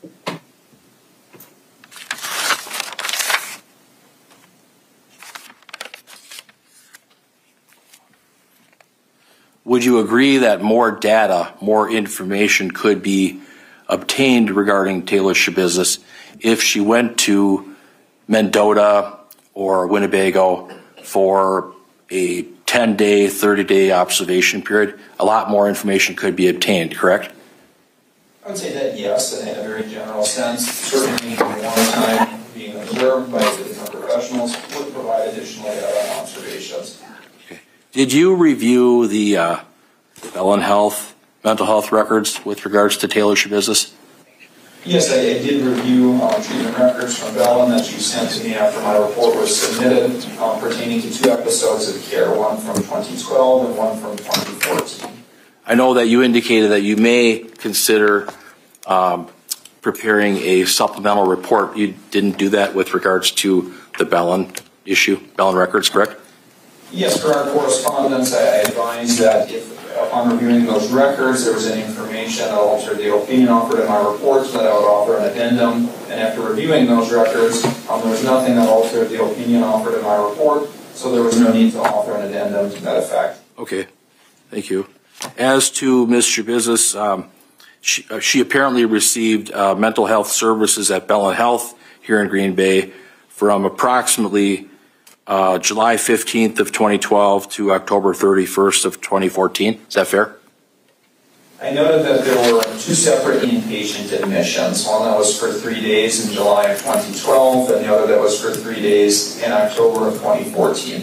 would you agree that more data, more information could be obtained regarding Taylor Schabusiness if she went to Mendota or Winnebago for a ten-day, thirty-day observation period? A lot more information could be obtained, correct? I would say that yes, in a very general sense. Certainly more time being observed by the different professionals would provide additional data on observations. Okay. Did you review the uh, Bellin Health mental health records with regards to Taylor Schabusiness? Yes, I, I did review uh, treatment records from Bellin that you sent to me after my report was submitted um, pertaining to two episodes of care, one from twenty twelve and one from twenty fourteen. I know that you indicated that you may consider um, preparing a supplemental report. You didn't do that with regards to the Bellin issue, Bellin records, correct? Yes, for our correspondence, I advised that if upon reviewing those records, there was any information that altered the opinion offered in my report, so that I would offer an addendum. And after reviewing those records, um, there was nothing that altered the opinion offered in my report, so there was no need to offer an addendum to that effect. Okay, thank you. As to Miz Schabusiness, um, she, uh, she apparently received uh, mental health services at Bellin Health here in Green Bay from approximately Uh, July fifteenth of twenty twelve to October thirty-first of twenty fourteen. Is that fair? I noted that there were two separate inpatient admissions. One that was for three days in July of twenty twelve, and the other that was for three days in October of twenty fourteen.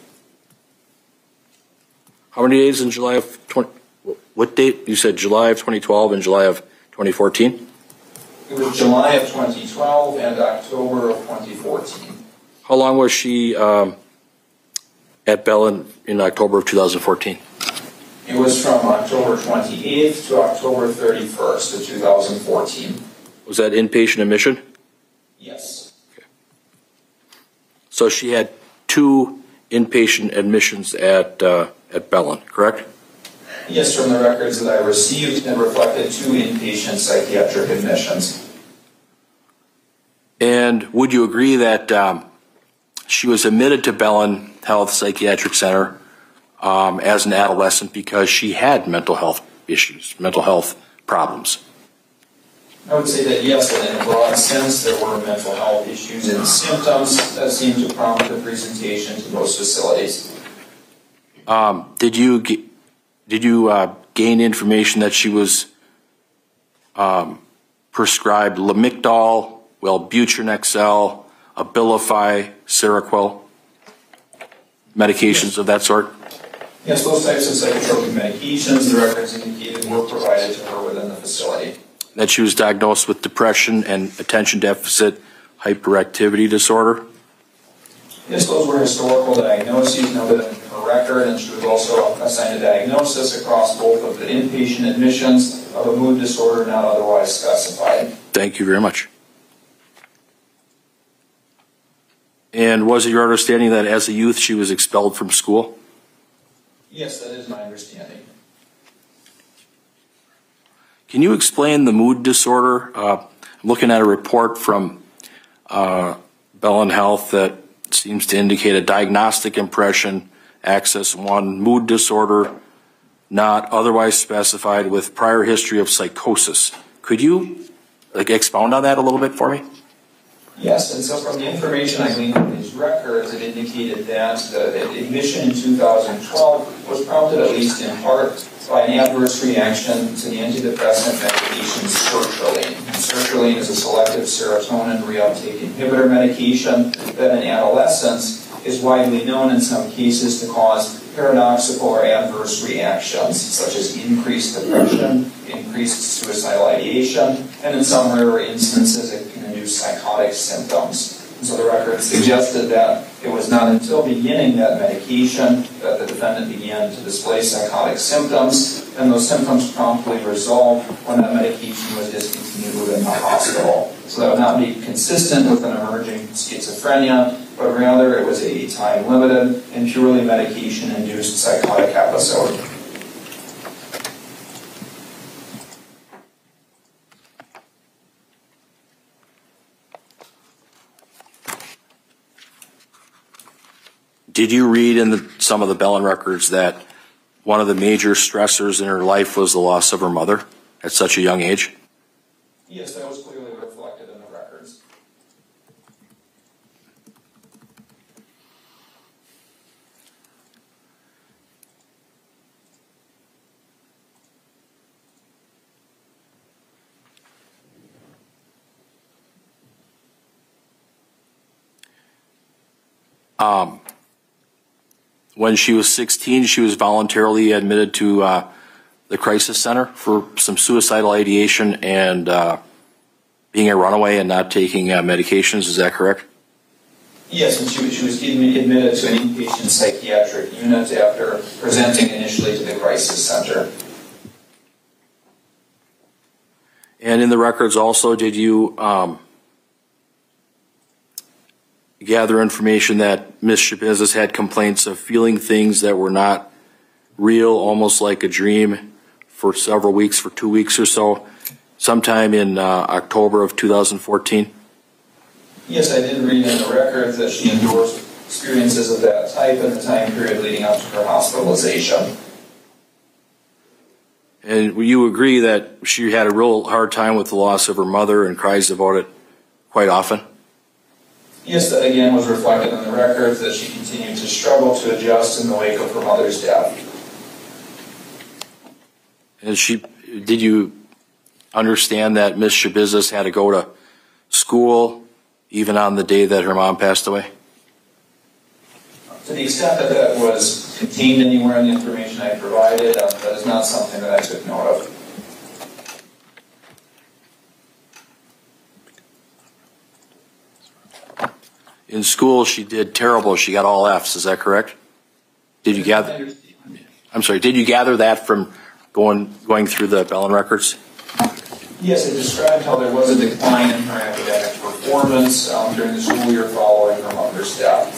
How many days in July of twenty? What date? You said July of twenty twelve and July of twenty fourteen? It was July of twenty twelve and October of twenty fourteen. How long was she um, at Bellin in October of two thousand fourteen? It was from October twenty-eighth to October thirty-first of two thousand fourteen. Was that inpatient admission? Yes. Okay. So she had two inpatient admissions at uh, at Bellin, correct? Yes, from the records that I received, it reflected two inpatient psychiatric admissions. And would you agree that um, she was admitted to Bellin Health Psychiatric Center um, as an adolescent because she had mental health issues, mental health problems? I would say that yes, in a broad sense, there were mental health issues and symptoms that seemed to prompt the presentation to those facilities. Um, did you did you uh, gain information that she was um, prescribed Lamictal, Wellbutrin X L, Abilify, Seroquel, medications yes. of that sort? Yes, those types of psychotropic medications, the records indicated, were provided to her within the facility. That she was diagnosed with depression and attention deficit hyperactivity disorder? Yes, those were historical diagnoses noted in her record, and she was also assigned a diagnosis across both of the inpatient admissions of a mood disorder not otherwise specified. Thank you very much. And was it your understanding that as a youth she was expelled from school? Yes, that is my understanding. Can you explain the mood disorder? Uh, I'm looking at a report from uh, Bellin Health that seems to indicate a diagnostic impression, Axis one, mood disorder, not otherwise specified, with prior history of psychosis. Could you like expound on that a little bit for me? Yes, and so from the information I gleaned from these records, it indicated that the admission in two thousand twelve was prompted, at least in part, by an adverse reaction to the antidepressant medication sertraline. Sertraline is a selective serotonin reuptake inhibitor medication that in adolescence is widely known in some cases to cause paradoxical or adverse reactions, such as increased depression, increased suicidal ideation, and in some rare instances it can induce psychotic symptoms. And so the record suggested that It was not until beginning that medication that the defendant began to display psychotic symptoms, and those symptoms promptly resolved when that medication was discontinued within the hospital. So that would not be consistent with an emerging schizophrenia, but rather it was a time-limited and purely medication-induced psychotic episode. Did you read in the, some of the Bellin records that one of the major stressors in her life was the loss of her mother at such a young age? Yes, that was clearly reflected in the records. Um, when she was sixteen, she was voluntarily admitted to uh, the crisis center for some suicidal ideation and uh, being a runaway and not taking uh, medications. Is that correct? Yes, and she, was- she was admitted to an inpatient psychiatric unit after presenting initially to the crisis center. And in the records also, did you um, gather information that Miz Shabizas had complaints of feeling things that were not real, almost like a dream, for several weeks, for two weeks or so, sometime in uh, October of two thousand fourteen? Yes, I did read in the records that she endorsed experiences of that type in the time period leading up to her hospitalization. And you agree that she had a real hard time with the loss of her mother and cries about it quite often? Yes, that again was reflected in the records that she continued to struggle to adjust in the wake of her mother's death. And she, did you understand that Miz Shabizas had to go to school even on the day that her mom passed away? To the extent that that was contained anywhere in the information I provided, uh, that is not something that I took note of. In school, she did terrible. She got all F's. Is that correct? Did you gather? I'm sorry. Did you gather that from going going through the Bellin records? Yes, it described how there was a decline in her academic performance um, during the school year following her mother's death.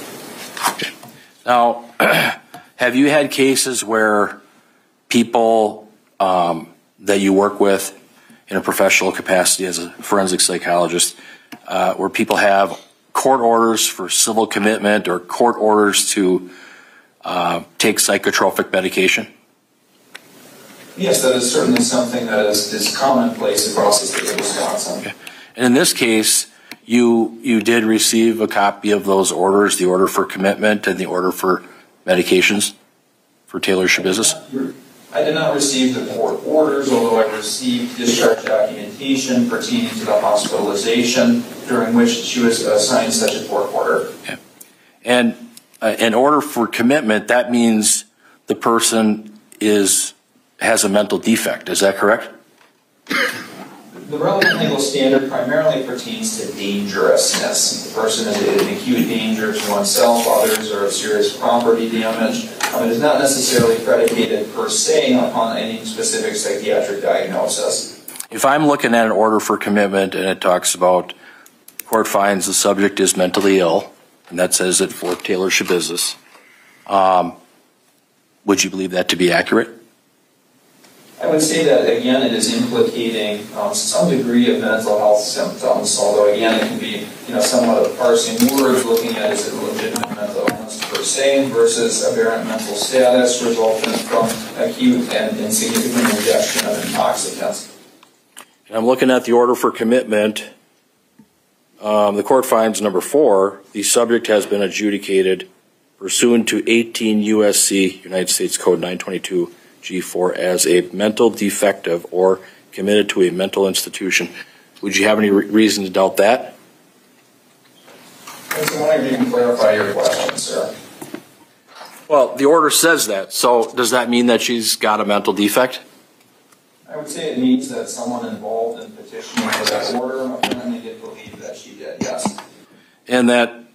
Now, have you had cases where people um, that you work with in a professional capacity as a forensic psychologist, uh, where people have court orders for civil commitment or court orders to uh, take psychotropic medication? Yes, that is certainly something that is, is commonplace across the state of Wisconsin. Okay. And in this case, you you did receive a copy of those orders, the order for commitment and the order for medications for Taylor Shabizas? I did not receive the court orders, although I received discharge documentation pertaining to the hospitalization during which she was assigned such a court order. Okay. And uh, an order for commitment, that means the person is has a mental defect. Is that correct? The relevant legal standard primarily pertains to dangerousness. The person is in acute danger to oneself, others, or of serious property damage. Um, it is not necessarily predicated per se upon any specific psychiatric diagnosis. If I'm looking at an order for commitment and it talks about court finds the subject is mentally ill, and that says it for Taylor Shabizas, um, would you believe that to be accurate? I would say that, again, it is implicating um, some degree of mental health symptoms, although, again, it can be you know, somewhat of parsing words, looking at is it a legitimate mental illness per se versus aberrant mental status resulting from acute and insignificant ingestion of intoxicants. And I'm looking at the order for commitment. Um, the court finds number four, the subject has been adjudicated pursuant to eighteen U S C, United States Code nine twenty-two G four, as a mental defective or committed to a mental institution. Would you have any re- reason to doubt that? I was wondering if you can clarify your question, sir. Well, the order says that, so does that mean that she's got a mental defect? I would say it means that someone involved in petitioning for that order apparently did believe that she did, yes. And that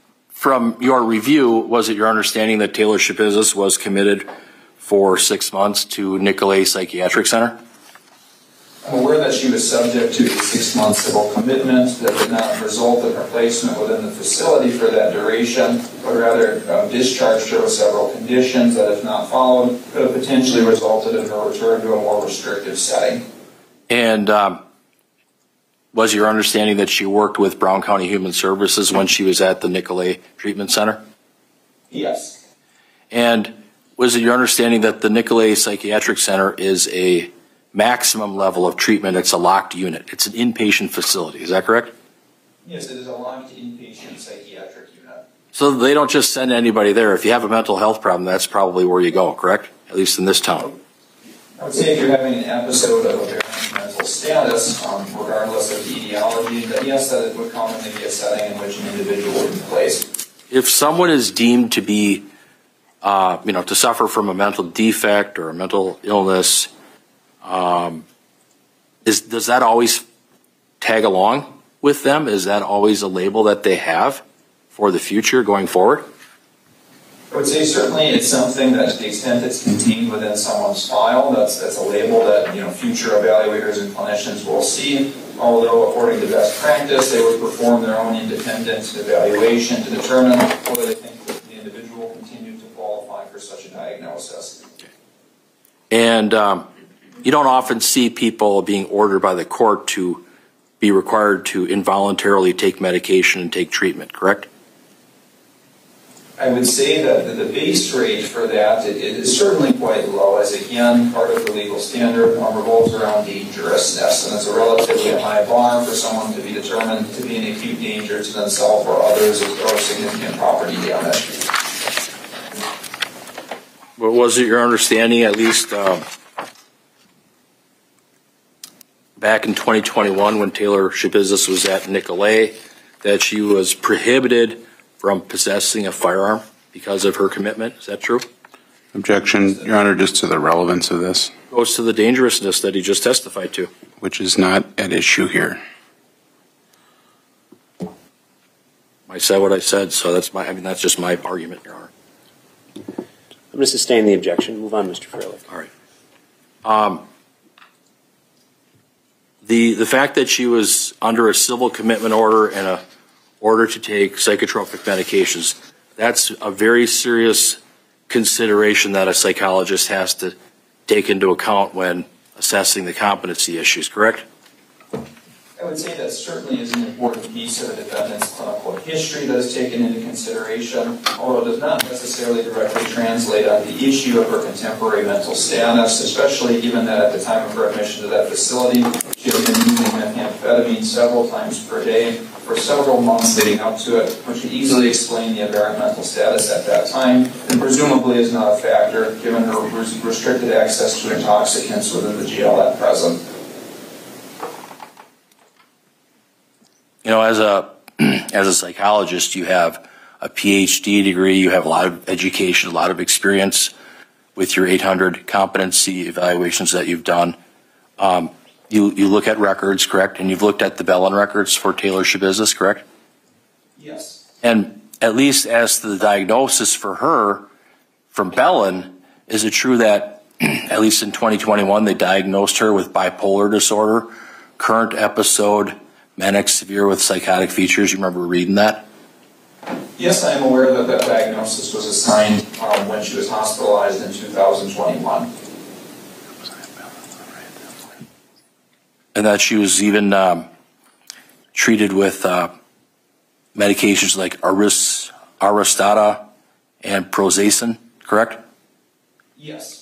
from your review, was it your understanding that Taylor Shibizis was committed for six months to Nicolay Psychiatric Center? I'm aware that she was subject to a six-month civil commitment that did not result in her placement within the facility for that duration, but rather um, discharged her with several conditions that, if not followed, could have potentially resulted in her return to a more restrictive setting. And um, was your understanding that she worked with Brown County Human Services when she was at the Nicolay Treatment Center? Yes. And was it your understanding that the Nicolay Psychiatric Center is a maximum level of treatment? It's a locked unit. It's an inpatient facility. Is that correct? Yes, it is a locked inpatient psychiatric unit. So they don't just send anybody there. If you have a mental health problem, that's probably where you go, correct? At least in this town. I would say if you're having an episode of aberrant mental status, um, regardless of the etiology, that yes, that it would commonly be a setting in which an individual would be placed. If someone is deemed to be, uh, you know, to suffer from a mental defect or a mental illness, um, is does that always tag along with them? Is that always a label that they have for the future going forward? I would say certainly it's something that, to the extent it's contained within someone's file, that's that's a label that, you know, future evaluators and clinicians will see. Although, according to best practice, they would perform their own independent evaluation to determine whether they think that the individual continued to qualify for such a diagnosis. And um, you don't often see people being ordered by the court to be required to involuntarily take medication and take treatment, correct? I would say that the, the base rate for that it, it is certainly quite low, as again, part of the legal standard um, revolves around dangerousness, and it's a relatively high bar for someone to be determined to be in acute danger to themselves or others or significant property damage. Well, was it your understanding, at least um, back in twenty twenty-one when Taylor Shibizis was at Nicolay, that she was prohibited from possessing a firearm because of her commitment? Is that true? Objection, Your Honor, just to the relevance of this. Goes to the dangerousness that he just testified to. Which is not at issue here. I said what I said, so that's my, I mean, that's just my argument, Your Honor. I'm going to sustain the objection. Move on, Mister Freilich. All right. Um, the, the fact that she was under a civil commitment order and a order to take psychotropic medications, that's a very serious consideration that a psychologist has to take into account when assessing the competency issues, correct? I would say that certainly is an important piece of a defendant's clinical history that is taken into consideration, although it does not necessarily directly translate on the issue of her contemporary mental status, especially given that at the time of her admission to that facility, she had been using methamphetamine several times per day for several months leading up to it, which could easily explain the aberrant mental status at that time, and presumably is not a factor given her restricted access to intoxicants within the jail at present. You know, as a as a psychologist, you have a P H D degree, you have a lot of education, a lot of experience with your eight hundred competency evaluations that you've done. Um, you you look at records, correct? And you've looked at the Bellin records for Taylor Shibizis, correct? Yes. And at least as to the diagnosis for her from Bellin, is it true that at least in twenty twenty-one they diagnosed her with bipolar disorder, current episode, manic severe with psychotic features? You remember reading that? Yes, I am aware that that diagnosis was assigned um, when she was hospitalized in two thousand twenty-one. And that she was even um, treated with uh, medications like Aris, Aristata and Prozasin, correct? Yes.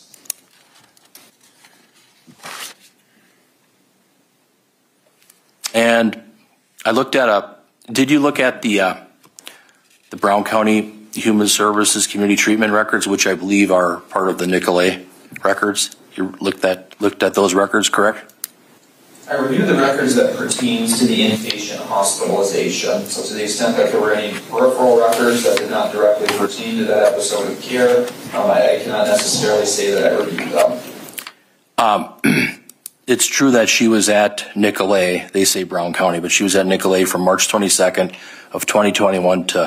And I looked at a, did you look at the uh, the Brown County Human Services Community Treatment records, which I believe are part of the Nicolay records? You looked at looked at those records, correct? I reviewed the records that pertains to the inpatient hospitalization. So to the extent that there were any peripheral records that did not directly pertain to that episode of care, um, I, I cannot necessarily say that I reviewed them. Um, it's true that she was at Nicolay, they say Brown County, but she was at Nicolay from March twenty-second of twenty twenty-one to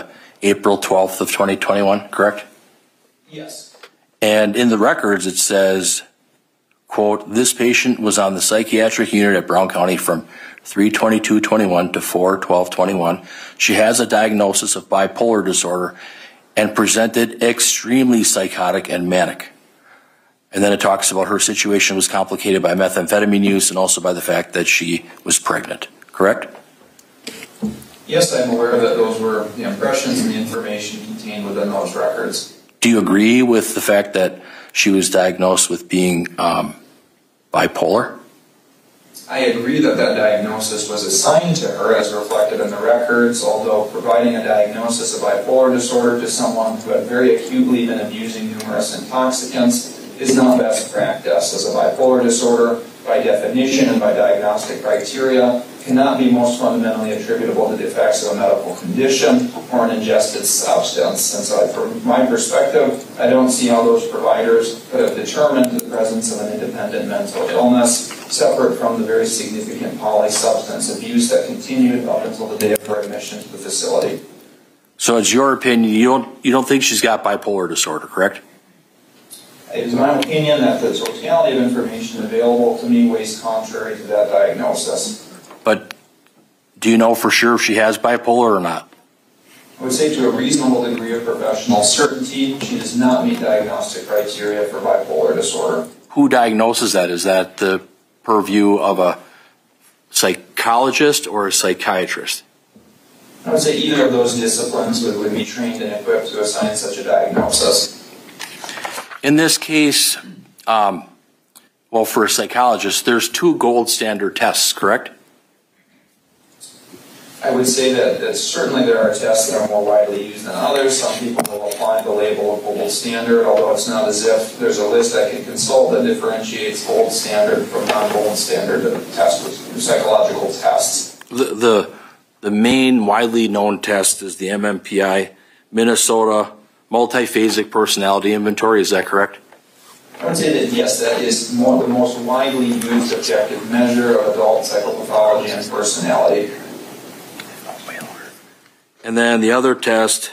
April twelfth of twenty twenty-one, correct? Yes. And in the records it says, quote, this patient was on the psychiatric unit at Brown County from three twenty-two twenty-one to four twelve twenty-one. She has a diagnosis of bipolar disorder and presented extremely psychotic and manic. And then it talks about her situation was complicated by methamphetamine use and also by the fact that she was pregnant, correct? Yes, I'm aware that those were the impressions and the information contained within those records. Do you agree with the fact that she was diagnosed with being um, bipolar? I agree that that diagnosis was assigned to her as reflected in the records, although providing a diagnosis of bipolar disorder to someone who had very acutely been abusing numerous intoxicants is not best practice, as a bipolar disorder, by definition and by diagnostic criteria, cannot be most fundamentally attributable to the effects of a medical condition or an ingested substance. And so from my perspective, I don't see how those providers could have determined the presence of an independent mental illness separate from the very significant polysubstance abuse that continued up until the day of her admission to the facility. So it's your opinion, you don't, you don't think she's got bipolar disorder, correct? It is my opinion that the totality of information available to me weighs contrary to that diagnosis. But do you know for sure if she has bipolar or not? I would say to a reasonable degree of professional certainty, she does not meet diagnostic criteria for bipolar disorder. Who diagnoses that? Is that the purview of a psychologist or a psychiatrist? I would say either of those disciplines would, would be trained and equipped to assign such a diagnosis. In this case, um, well, for a psychologist, there's two gold standard tests, correct? I would say that, that certainly there are tests that are more widely used than others. Some people will apply the label of gold standard, although it's not as if there's a list I can consult that differentiates gold standard from non-gold standard test with psychological tests. The, the the main widely known test is the M M P I Minnesota Multiphasic Personality Inventory. Is that correct? I would say that yes, that is more, the most widely used objective measure of adult psychopathology and personality. And then the other test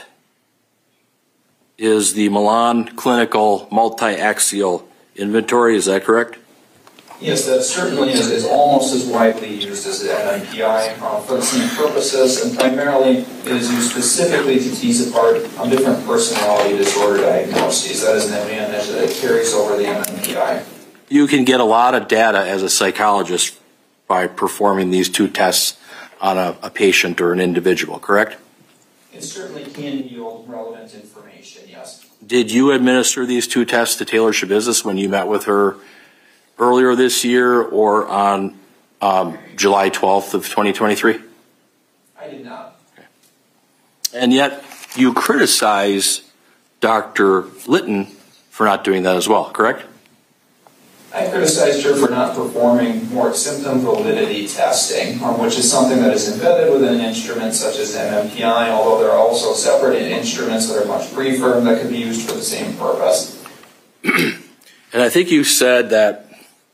is the Milan Clinical Multi-Axial Inventory. Is that correct? Yes, that certainly is, is almost as widely used as the M M P I uh, for the same purposes, and primarily it is used specifically to tease apart um, different personality disorder diagnoses. That is an advantage that it carries over the M M P I. You can get a lot of data as a psychologist by performing these two tests on a, a patient or an individual, correct? It certainly can yield relevant information, yes. Did you administer these two tests to Taylor Shabizis when you met with her earlier this year or on um, July twelfth of twenty twenty-three? I did not. Okay. And yet you criticize Doctor Litton for not doing that as well, correct? I criticized her for not performing more symptom validity testing, um, which is something that is embedded within an instrument such as M M P I, although there are also separate instruments that are much briefer that can be used for the same purpose. And I think you said that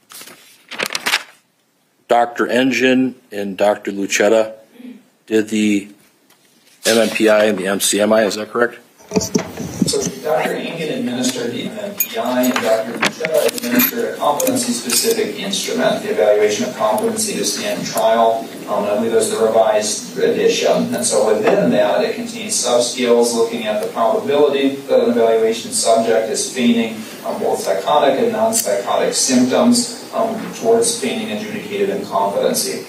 Doctor Engine and Doctor Lucetta did the M M P I and the M C M I, is that correct? So Doctor Engen administered the M M P I and Doctor Lucetta administered a competency-specific instrument, the evaluation of competency to stand trial. Um, I believe there's the revised edition. And so within that, it contains subscales looking at the probability that an evaluation subject is feigning um, both psychotic and non-psychotic symptoms um, towards feigning adjudicated incompetency.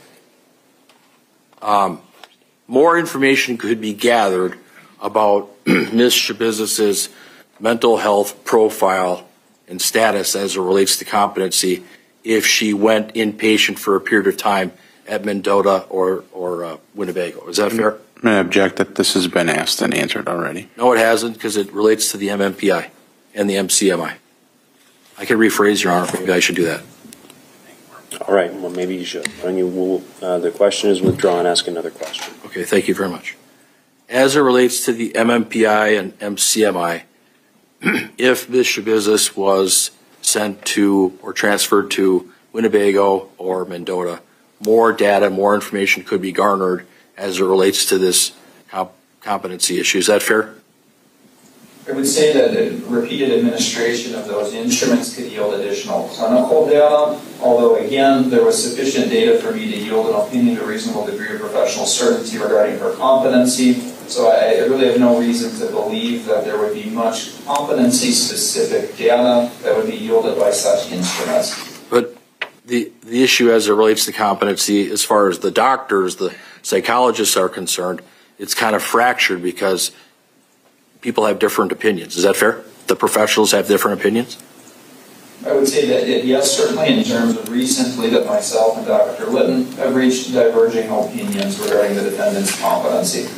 Um, more information could be gathered about Miz Shabizis' mental health profile and status as it relates to competency if she went inpatient for a period of time at Mendota or, or uh, Winnebago. Is that fair? I object that this has been asked and answered already. No, it hasn't, because it relates to the M M P I and the M C M I. I can rephrase, Your Honor. Maybe I should do that. All right. Well, maybe you should. And you will, uh, the question is withdrawn. Ask another question. Okay. Thank you very much. As it relates to the M M P I and M C M I, if Miz Shabizis was sent to or transferred to Winnebago or Mendota, more data, more information could be garnered as it relates to this comp competency issue. Is that fair? I would say that the repeated administration of those instruments could yield additional clinical data, although again, there was sufficient data for me to yield an opinion to a reasonable degree of professional certainty regarding her competency. So I, I really have no reason to believe that there would be much competency-specific data that would be yielded by such instruments. But the, the issue as it relates to competency, as far as the doctors, the psychologists are concerned, it's kind of fractured because people have different opinions. Is that fair? The professionals have different opinions? I would say that, it, yes, certainly in terms of recently that myself and Doctor Litton have reached diverging opinions regarding the defendant's competency.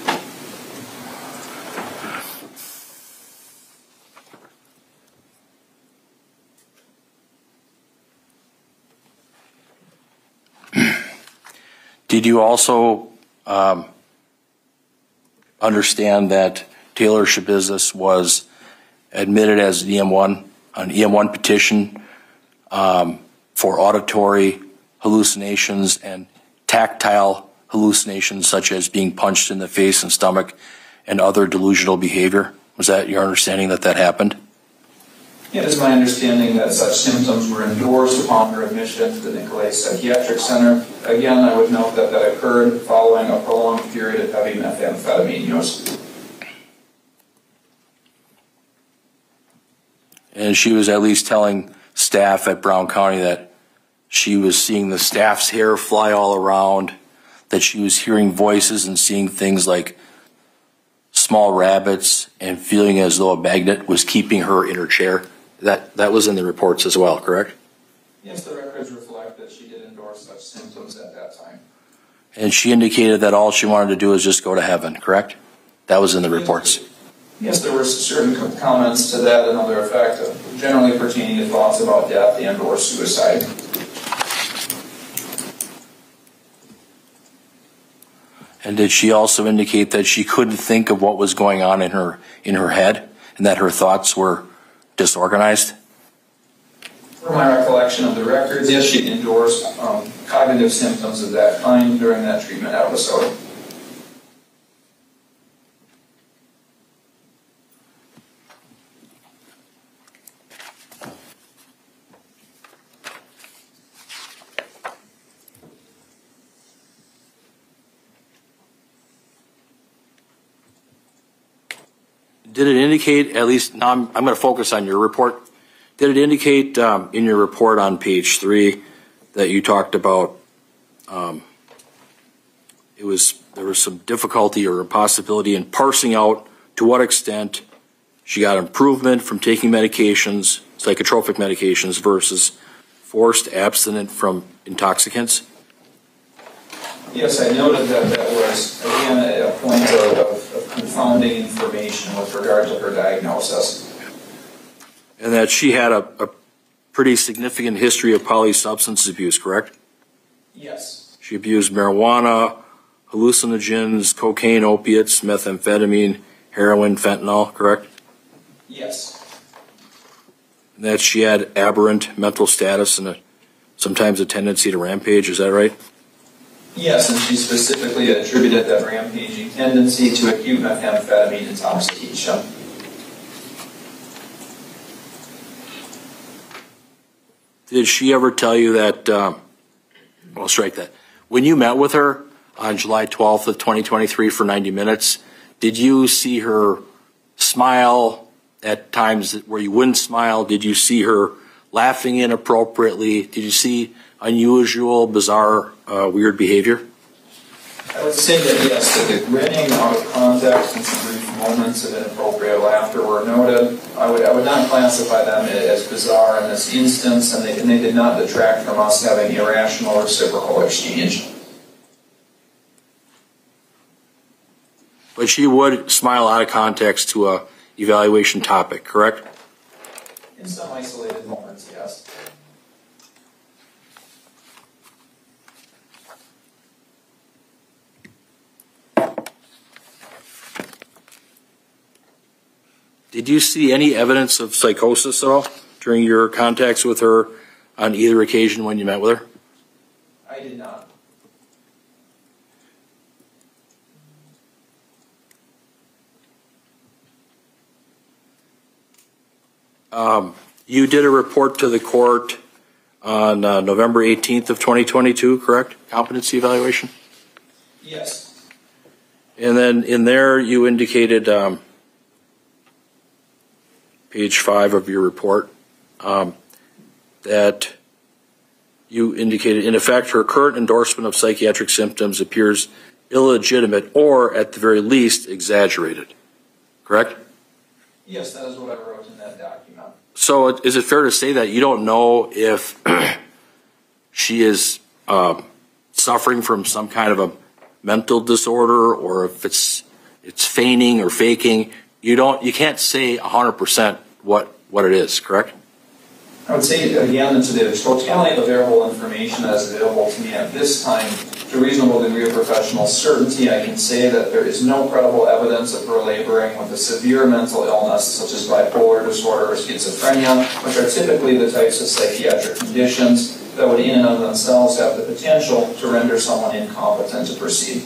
Did you also um, understand that Taylor Schabusiness was admitted as an E M one, an E M one petition um, for auditory hallucinations and tactile hallucinations, such as being punched in the face and stomach and other delusional behavior? Was that your understanding that that happened? It is my understanding that such symptoms were endorsed upon her admission to the Nicolay Psychiatric Center. Again, I would note that that occurred following a prolonged period of heavy methamphetamine use. And she was at least telling staff at Brown County that she was seeing the staff's hair fly all around, that she was hearing voices and seeing things like small rabbits and feeling as though a magnet was keeping her in her chair. That, that was in the reports as well, correct? Yes, the records reflect that she did endorse such symptoms at that time. And she indicated that all she wanted to do was just go to heaven, correct? That was in the reports. Yes, there were certain comments to that and other effect, of generally pertaining to thoughts about death and or suicide. And did she also indicate that she couldn't think of what was going on in her in her head and that her thoughts were disorganized? From my recollection of the records, yes, she endorsed um, cognitive symptoms of that kind during that treatment episode. Did it indicate, at least now I'm, I'm going to focus on your report, did it indicate um, in your report on page three that you talked about um, it was there was some difficulty or a possibility in parsing out to what extent she got improvement from taking medications, psychotropic medications, versus forced abstinence from intoxicants? Yes, I noted that that was, again, a point of, of, of confounding information with regard to her diagnosis. And that she had a, a pretty significant history of polysubstance abuse, correct? Yes. She abused marijuana, hallucinogens, cocaine, opiates, methamphetamine, heroin, fentanyl, correct? Yes. And that she had aberrant mental status and a, sometimes a tendency to rampage, is that right? Yes, and she specifically attributed that rampaging tendency to acute methamphetamine intoxication. Did she ever tell you that, um, I'll strike that, when you met with her on July twelfth of twenty twenty-three for ninety minutes, did you see her smile at times where you wouldn't smile? Did you see her laughing inappropriately? Did you see unusual, bizarre, uh, weird behavior? I would say that yes, that the grinning out of context and some brief moments of inappropriate laughter were noted. I would I would not classify them as bizarre in this instance, and they, and they did not detract from us having irrational reciprocal exchange. But she would smile out of context to a evaluation topic, correct? In some isolated moments, yes. Did you see any evidence of psychosis at all during your contacts with her on either occasion when you met with her? I did not. Um, you did a report to the court on uh, November eighteenth of twenty twenty-two, correct? Competency evaluation? Yes. And then in there you indicated, um, page five of your report, um, that you indicated, in effect, her current endorsement of psychiatric symptoms appears illegitimate or, at the very least, exaggerated. Correct? Yes, that is what I wrote in that document. So is it fair to say that you don't know if she is um, suffering from some kind of a mental disorder, or if it's it's feigning or faking? You don't. You can't say one hundred percent what what it is. Correct? I would say, again, to the totality of available information that is available to me at this time, to a reasonable degree of professional certainty, I can say that there is no credible evidence of her laboring with a severe mental illness, such as bipolar disorder or schizophrenia, which are typically the types of psychiatric conditions that would in and of themselves have the potential to render someone incompetent to proceed.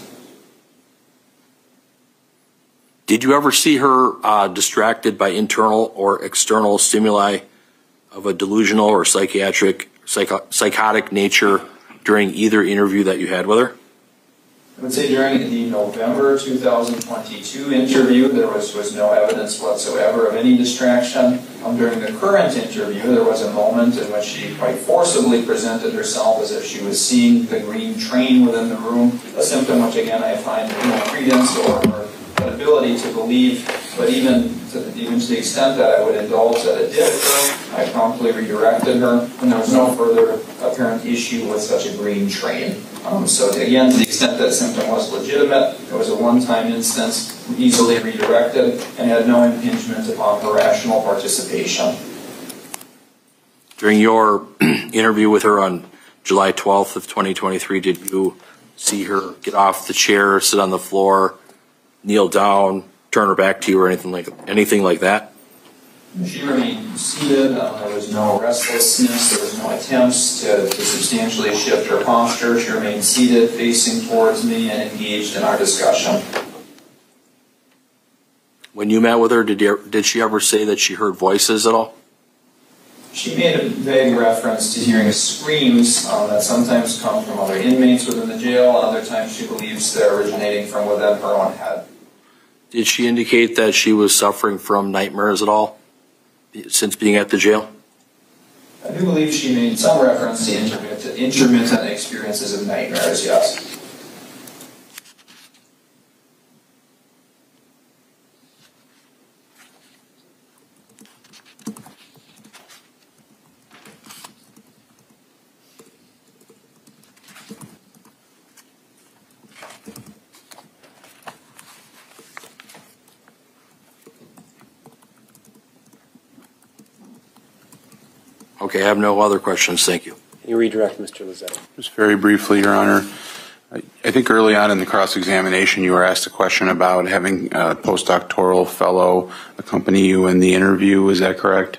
Did you ever see her uh, distracted by internal or external stimuli of a delusional or psychiatric, psycho psychotic nature during either interview that you had with her? I would say during the November two thousand twenty-two interview, there was, was no evidence whatsoever of any distraction. Um, during the current interview, there was a moment in which she quite forcibly presented herself as if she was seeing the green train within the room, a symptom which, again, I find no credence or, or an ability to believe, but even to, the, even to the extent that I would indulge that it did occur, I promptly redirected her, and there was no further apparent issue with such a green train. Um, so again, to the extent that symptom was legitimate, it was a one-time instance, easily redirected, and had no impingement upon her rational participation. During your interview with her on July twelfth of twenty twenty-three, did you see her get off the chair, sit on the floor, kneel down, turn her back to you, or anything like anything like that? She remained seated. Um, there was no restlessness. There was no attempts to, to substantially shift her posture. She remained seated, facing towards me, and engaged in our discussion. When you met with her, did you, did she ever say that she heard voices at all? She made a vague reference to hearing screams um, that sometimes come from other inmates within the jail. Other times she believes they're originating from within her own head. Did she indicate that she was suffering from nightmares at all since being at the jail? I do believe she made some reference to intermittent, intermittent experiences of nightmares, yes. Okay, I have no other questions. Thank you. You redirect, Mister Lizzetto. Just very briefly, Your Honor. I, I think early on in the cross-examination you were asked a question about having a postdoctoral fellow accompany you in the interview. Is that correct?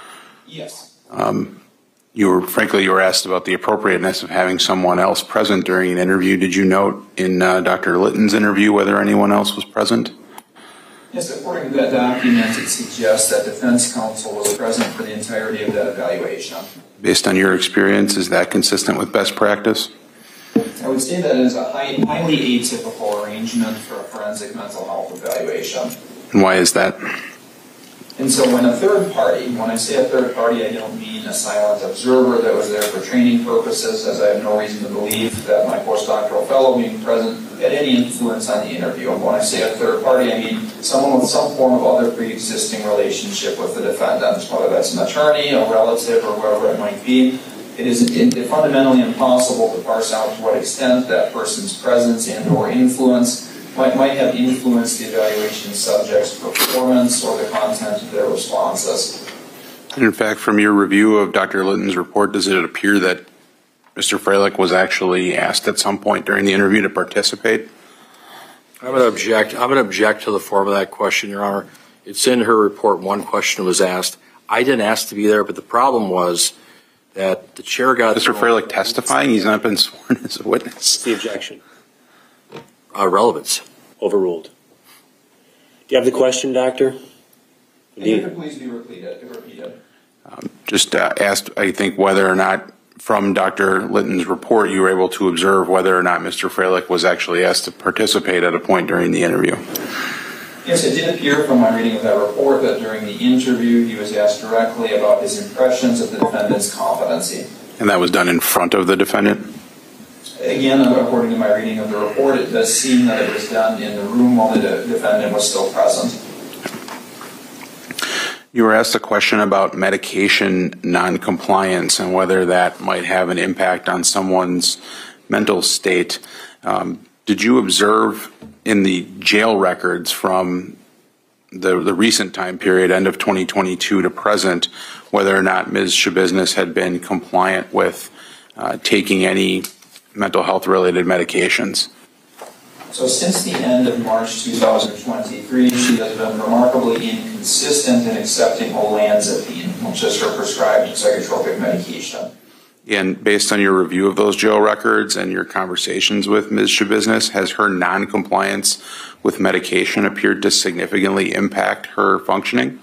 Yes. Um, you were, frankly, you were asked about the appropriateness of having someone else present during an interview. Did you note in uh, Doctor Litton's interview whether anyone else was present? Yes, according to that document, it suggests that defense counsel was present for the entirety of that evaluation. Based on your experience, is that consistent with best practice? I would say that it is a high, highly atypical arrangement for a forensic mental health evaluation. And why is that? And so when a third party, when I say a third party, I don't mean a silent observer that was there for training purposes, as I have no reason to believe that my postdoctoral fellow being present had any influence on the interview. And when I say a third party, I mean someone with some form of other pre-existing relationship with the defendant, whether that's an attorney, a relative, or whoever it might be. It is fundamentally impossible to parse out to what extent that person's presence and or influence might, might have influenced the evaluation subject's performance or the content of their responses. In fact, from your review of Doctor Litton's report, does it appear that Mister Freilich was actually asked at some point during the interview to participate? I'm going to object. I'm going to object to the form of that question, Your Honor. It's in her report. One question was asked. I didn't ask to be there, but the problem was that the chair got... Mister Freilich testifying? He's not been sworn as a witness. What's the objection? Uh, relevance. Overruled. Do you have the question, Doctor If it could please be repeated. repeated. Um, just uh, asked, I think, whether or not from Doctor Litton's report you were able to observe whether or not Mister Freilich was actually asked to participate at a point during the interview. Yes, it did appear from my reading of that report that during the interview he was asked directly about his impressions of the defendant's competency. And that was done in front of the defendant? Again, according to my reading of the report, it does seem that it was done in the room while the de- defendant was still present. You were asked a question about medication noncompliance and whether that might have an impact on someone's mental state. Um, did you observe in the jail records from the, the recent time period, end of twenty twenty-two to present, whether or not Miz Schabusiness had been compliant with uh, taking any mental health related medications? So since the end of March two thousand twenty-three, she has been remarkably inconsistent in accepting olanzapine, which is her prescribed psychotropic medication. And based on your review of those jail records and your conversations with Miz Schabusiness, has her noncompliance with medication appeared to significantly impact her functioning?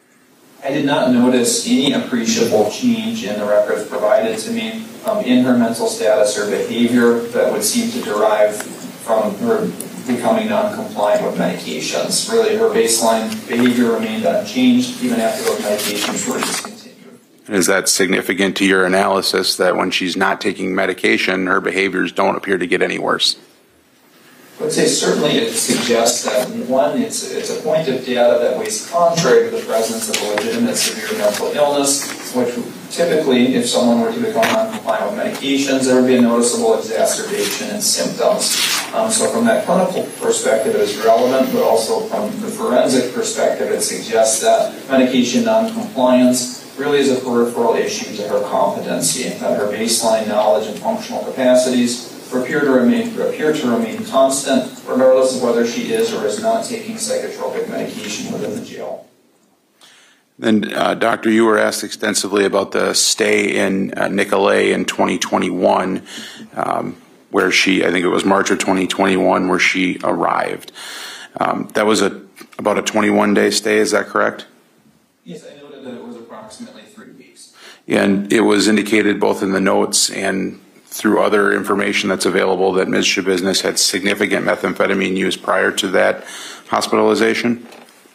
I did not notice any appreciable change in the records provided to me um, in her mental status or behavior that would seem to derive from her becoming non-compliant with medications. Really, her baseline behavior remained unchanged even after those medications were discontinued. And is that significant to your analysis that when she's not taking medication, her behaviors don't appear to get any worse? I would say certainly it suggests that, one, it's, it's a point of data that weighs contrary to the presence of a legitimate severe mental illness, which typically, if someone were to become non-compliant with medications, there would be a noticeable exacerbation in symptoms. Um, so from that clinical perspective, it is relevant, but also from the forensic perspective, it suggests that medication non-compliance really is a peripheral issue to her competency, that her baseline knowledge and functional capacities appear to remain appear to remain constant, regardless of whether she is or is not taking psychotropic medication within the jail. Then, uh, Doctor, you were asked extensively about the stay in uh, Nicolet in twenty twenty-one, um, where she, I think it was March of twenty twenty-one, where she arrived. Um, that was a about a twenty-one day stay, is that correct? Yes, I noted that it was approximately three weeks. And it was indicated both in the notes and through other information that's available that Miz Schabusiness had significant methamphetamine use prior to that hospitalization?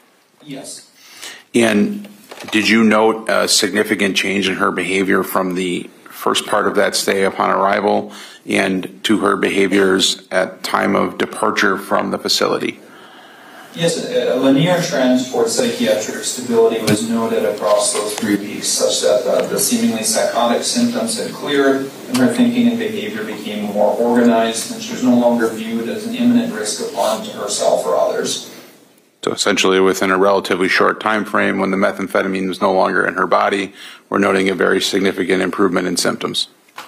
Yes. And did you note a significant change in her behavior from the first part of that stay upon arrival and to her behaviors at time of departure from the facility? Yes, a linear trend towards psychiatric stability was noted across those three weeks, such that the, the seemingly psychotic symptoms had cleared and her thinking and behavior became more organized, and she was no longer viewed as an imminent risk upon to herself or others. So essentially within a relatively short time frame, when the methamphetamine was no longer in her body, we're noting a very significant improvement in symptoms.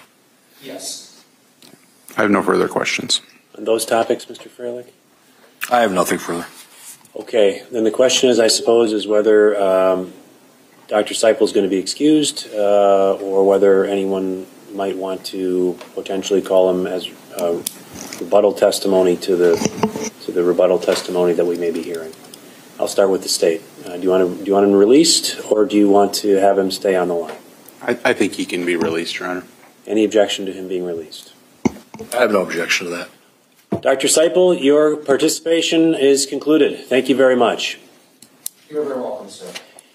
Yes. I have no further questions. On those topics, Mister Freilich? I have nothing further. Okay, then the question is, I suppose, is whether um, Doctor Seipel is going to be excused uh, or whether anyone might want to potentially call him as uh, rebuttal testimony to the to the rebuttal testimony that we may be hearing. I'll start with the state. Uh, do you want to do you want him released, or do you want to have him stay on the line? I, I think he can be released, Your Honor. Any objection to him being released? I have no objection to that. Doctor Seipel, your participation is concluded. Thank you very much. You're very welcome, sir.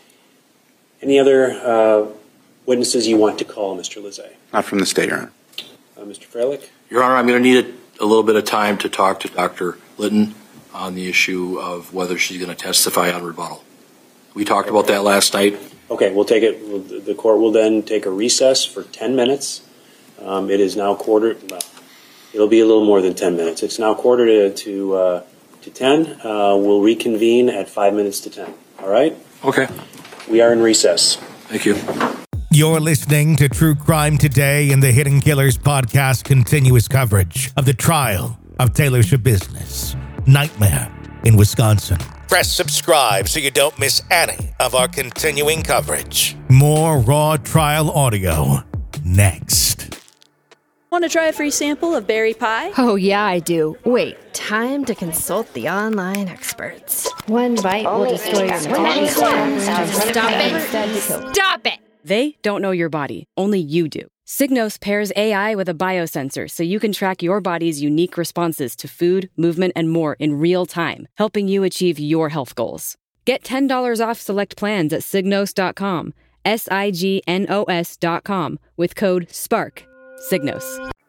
Any other uh, witnesses you want to call, Mister Lizay? Not from the state, Your Honor. Uh, Mister Freilich? Your Honor, I'm going to need a, a little bit of time to talk to Doctor Litton on the issue of whether she's going to testify on rebuttal. We talked about that last night. Okay, we'll take it. The court will then take a recess for ten minutes. Um, it is now quarter. Well, it'll be a little more than ten minutes. It's now quarter to to, uh, to ten. Uh, we'll reconvene at five minutes to ten. All right? Okay. We are in recess. Thank you. You're listening to True Crime Today in the Hidden Killers podcast continuous coverage of the trial of Taylor Schabusiness, Nightmare in Wisconsin. Press subscribe so you don't miss any of our continuing coverage. More raw trial audio next. Want to try a free sample of berry pie? Oh, yeah, I do. Wait, time to consult the online experts. One bite will destroy your metabolism. Stop it. Stop it. They don't know your body, only you do. Signos pairs A I with a biosensor so you can track your body's unique responses to food, movement, and more in real time, helping you achieve your health goals. Get ten dollars off select plans at signos dot com, S I G N O S dot com, with code SPARK. Signos.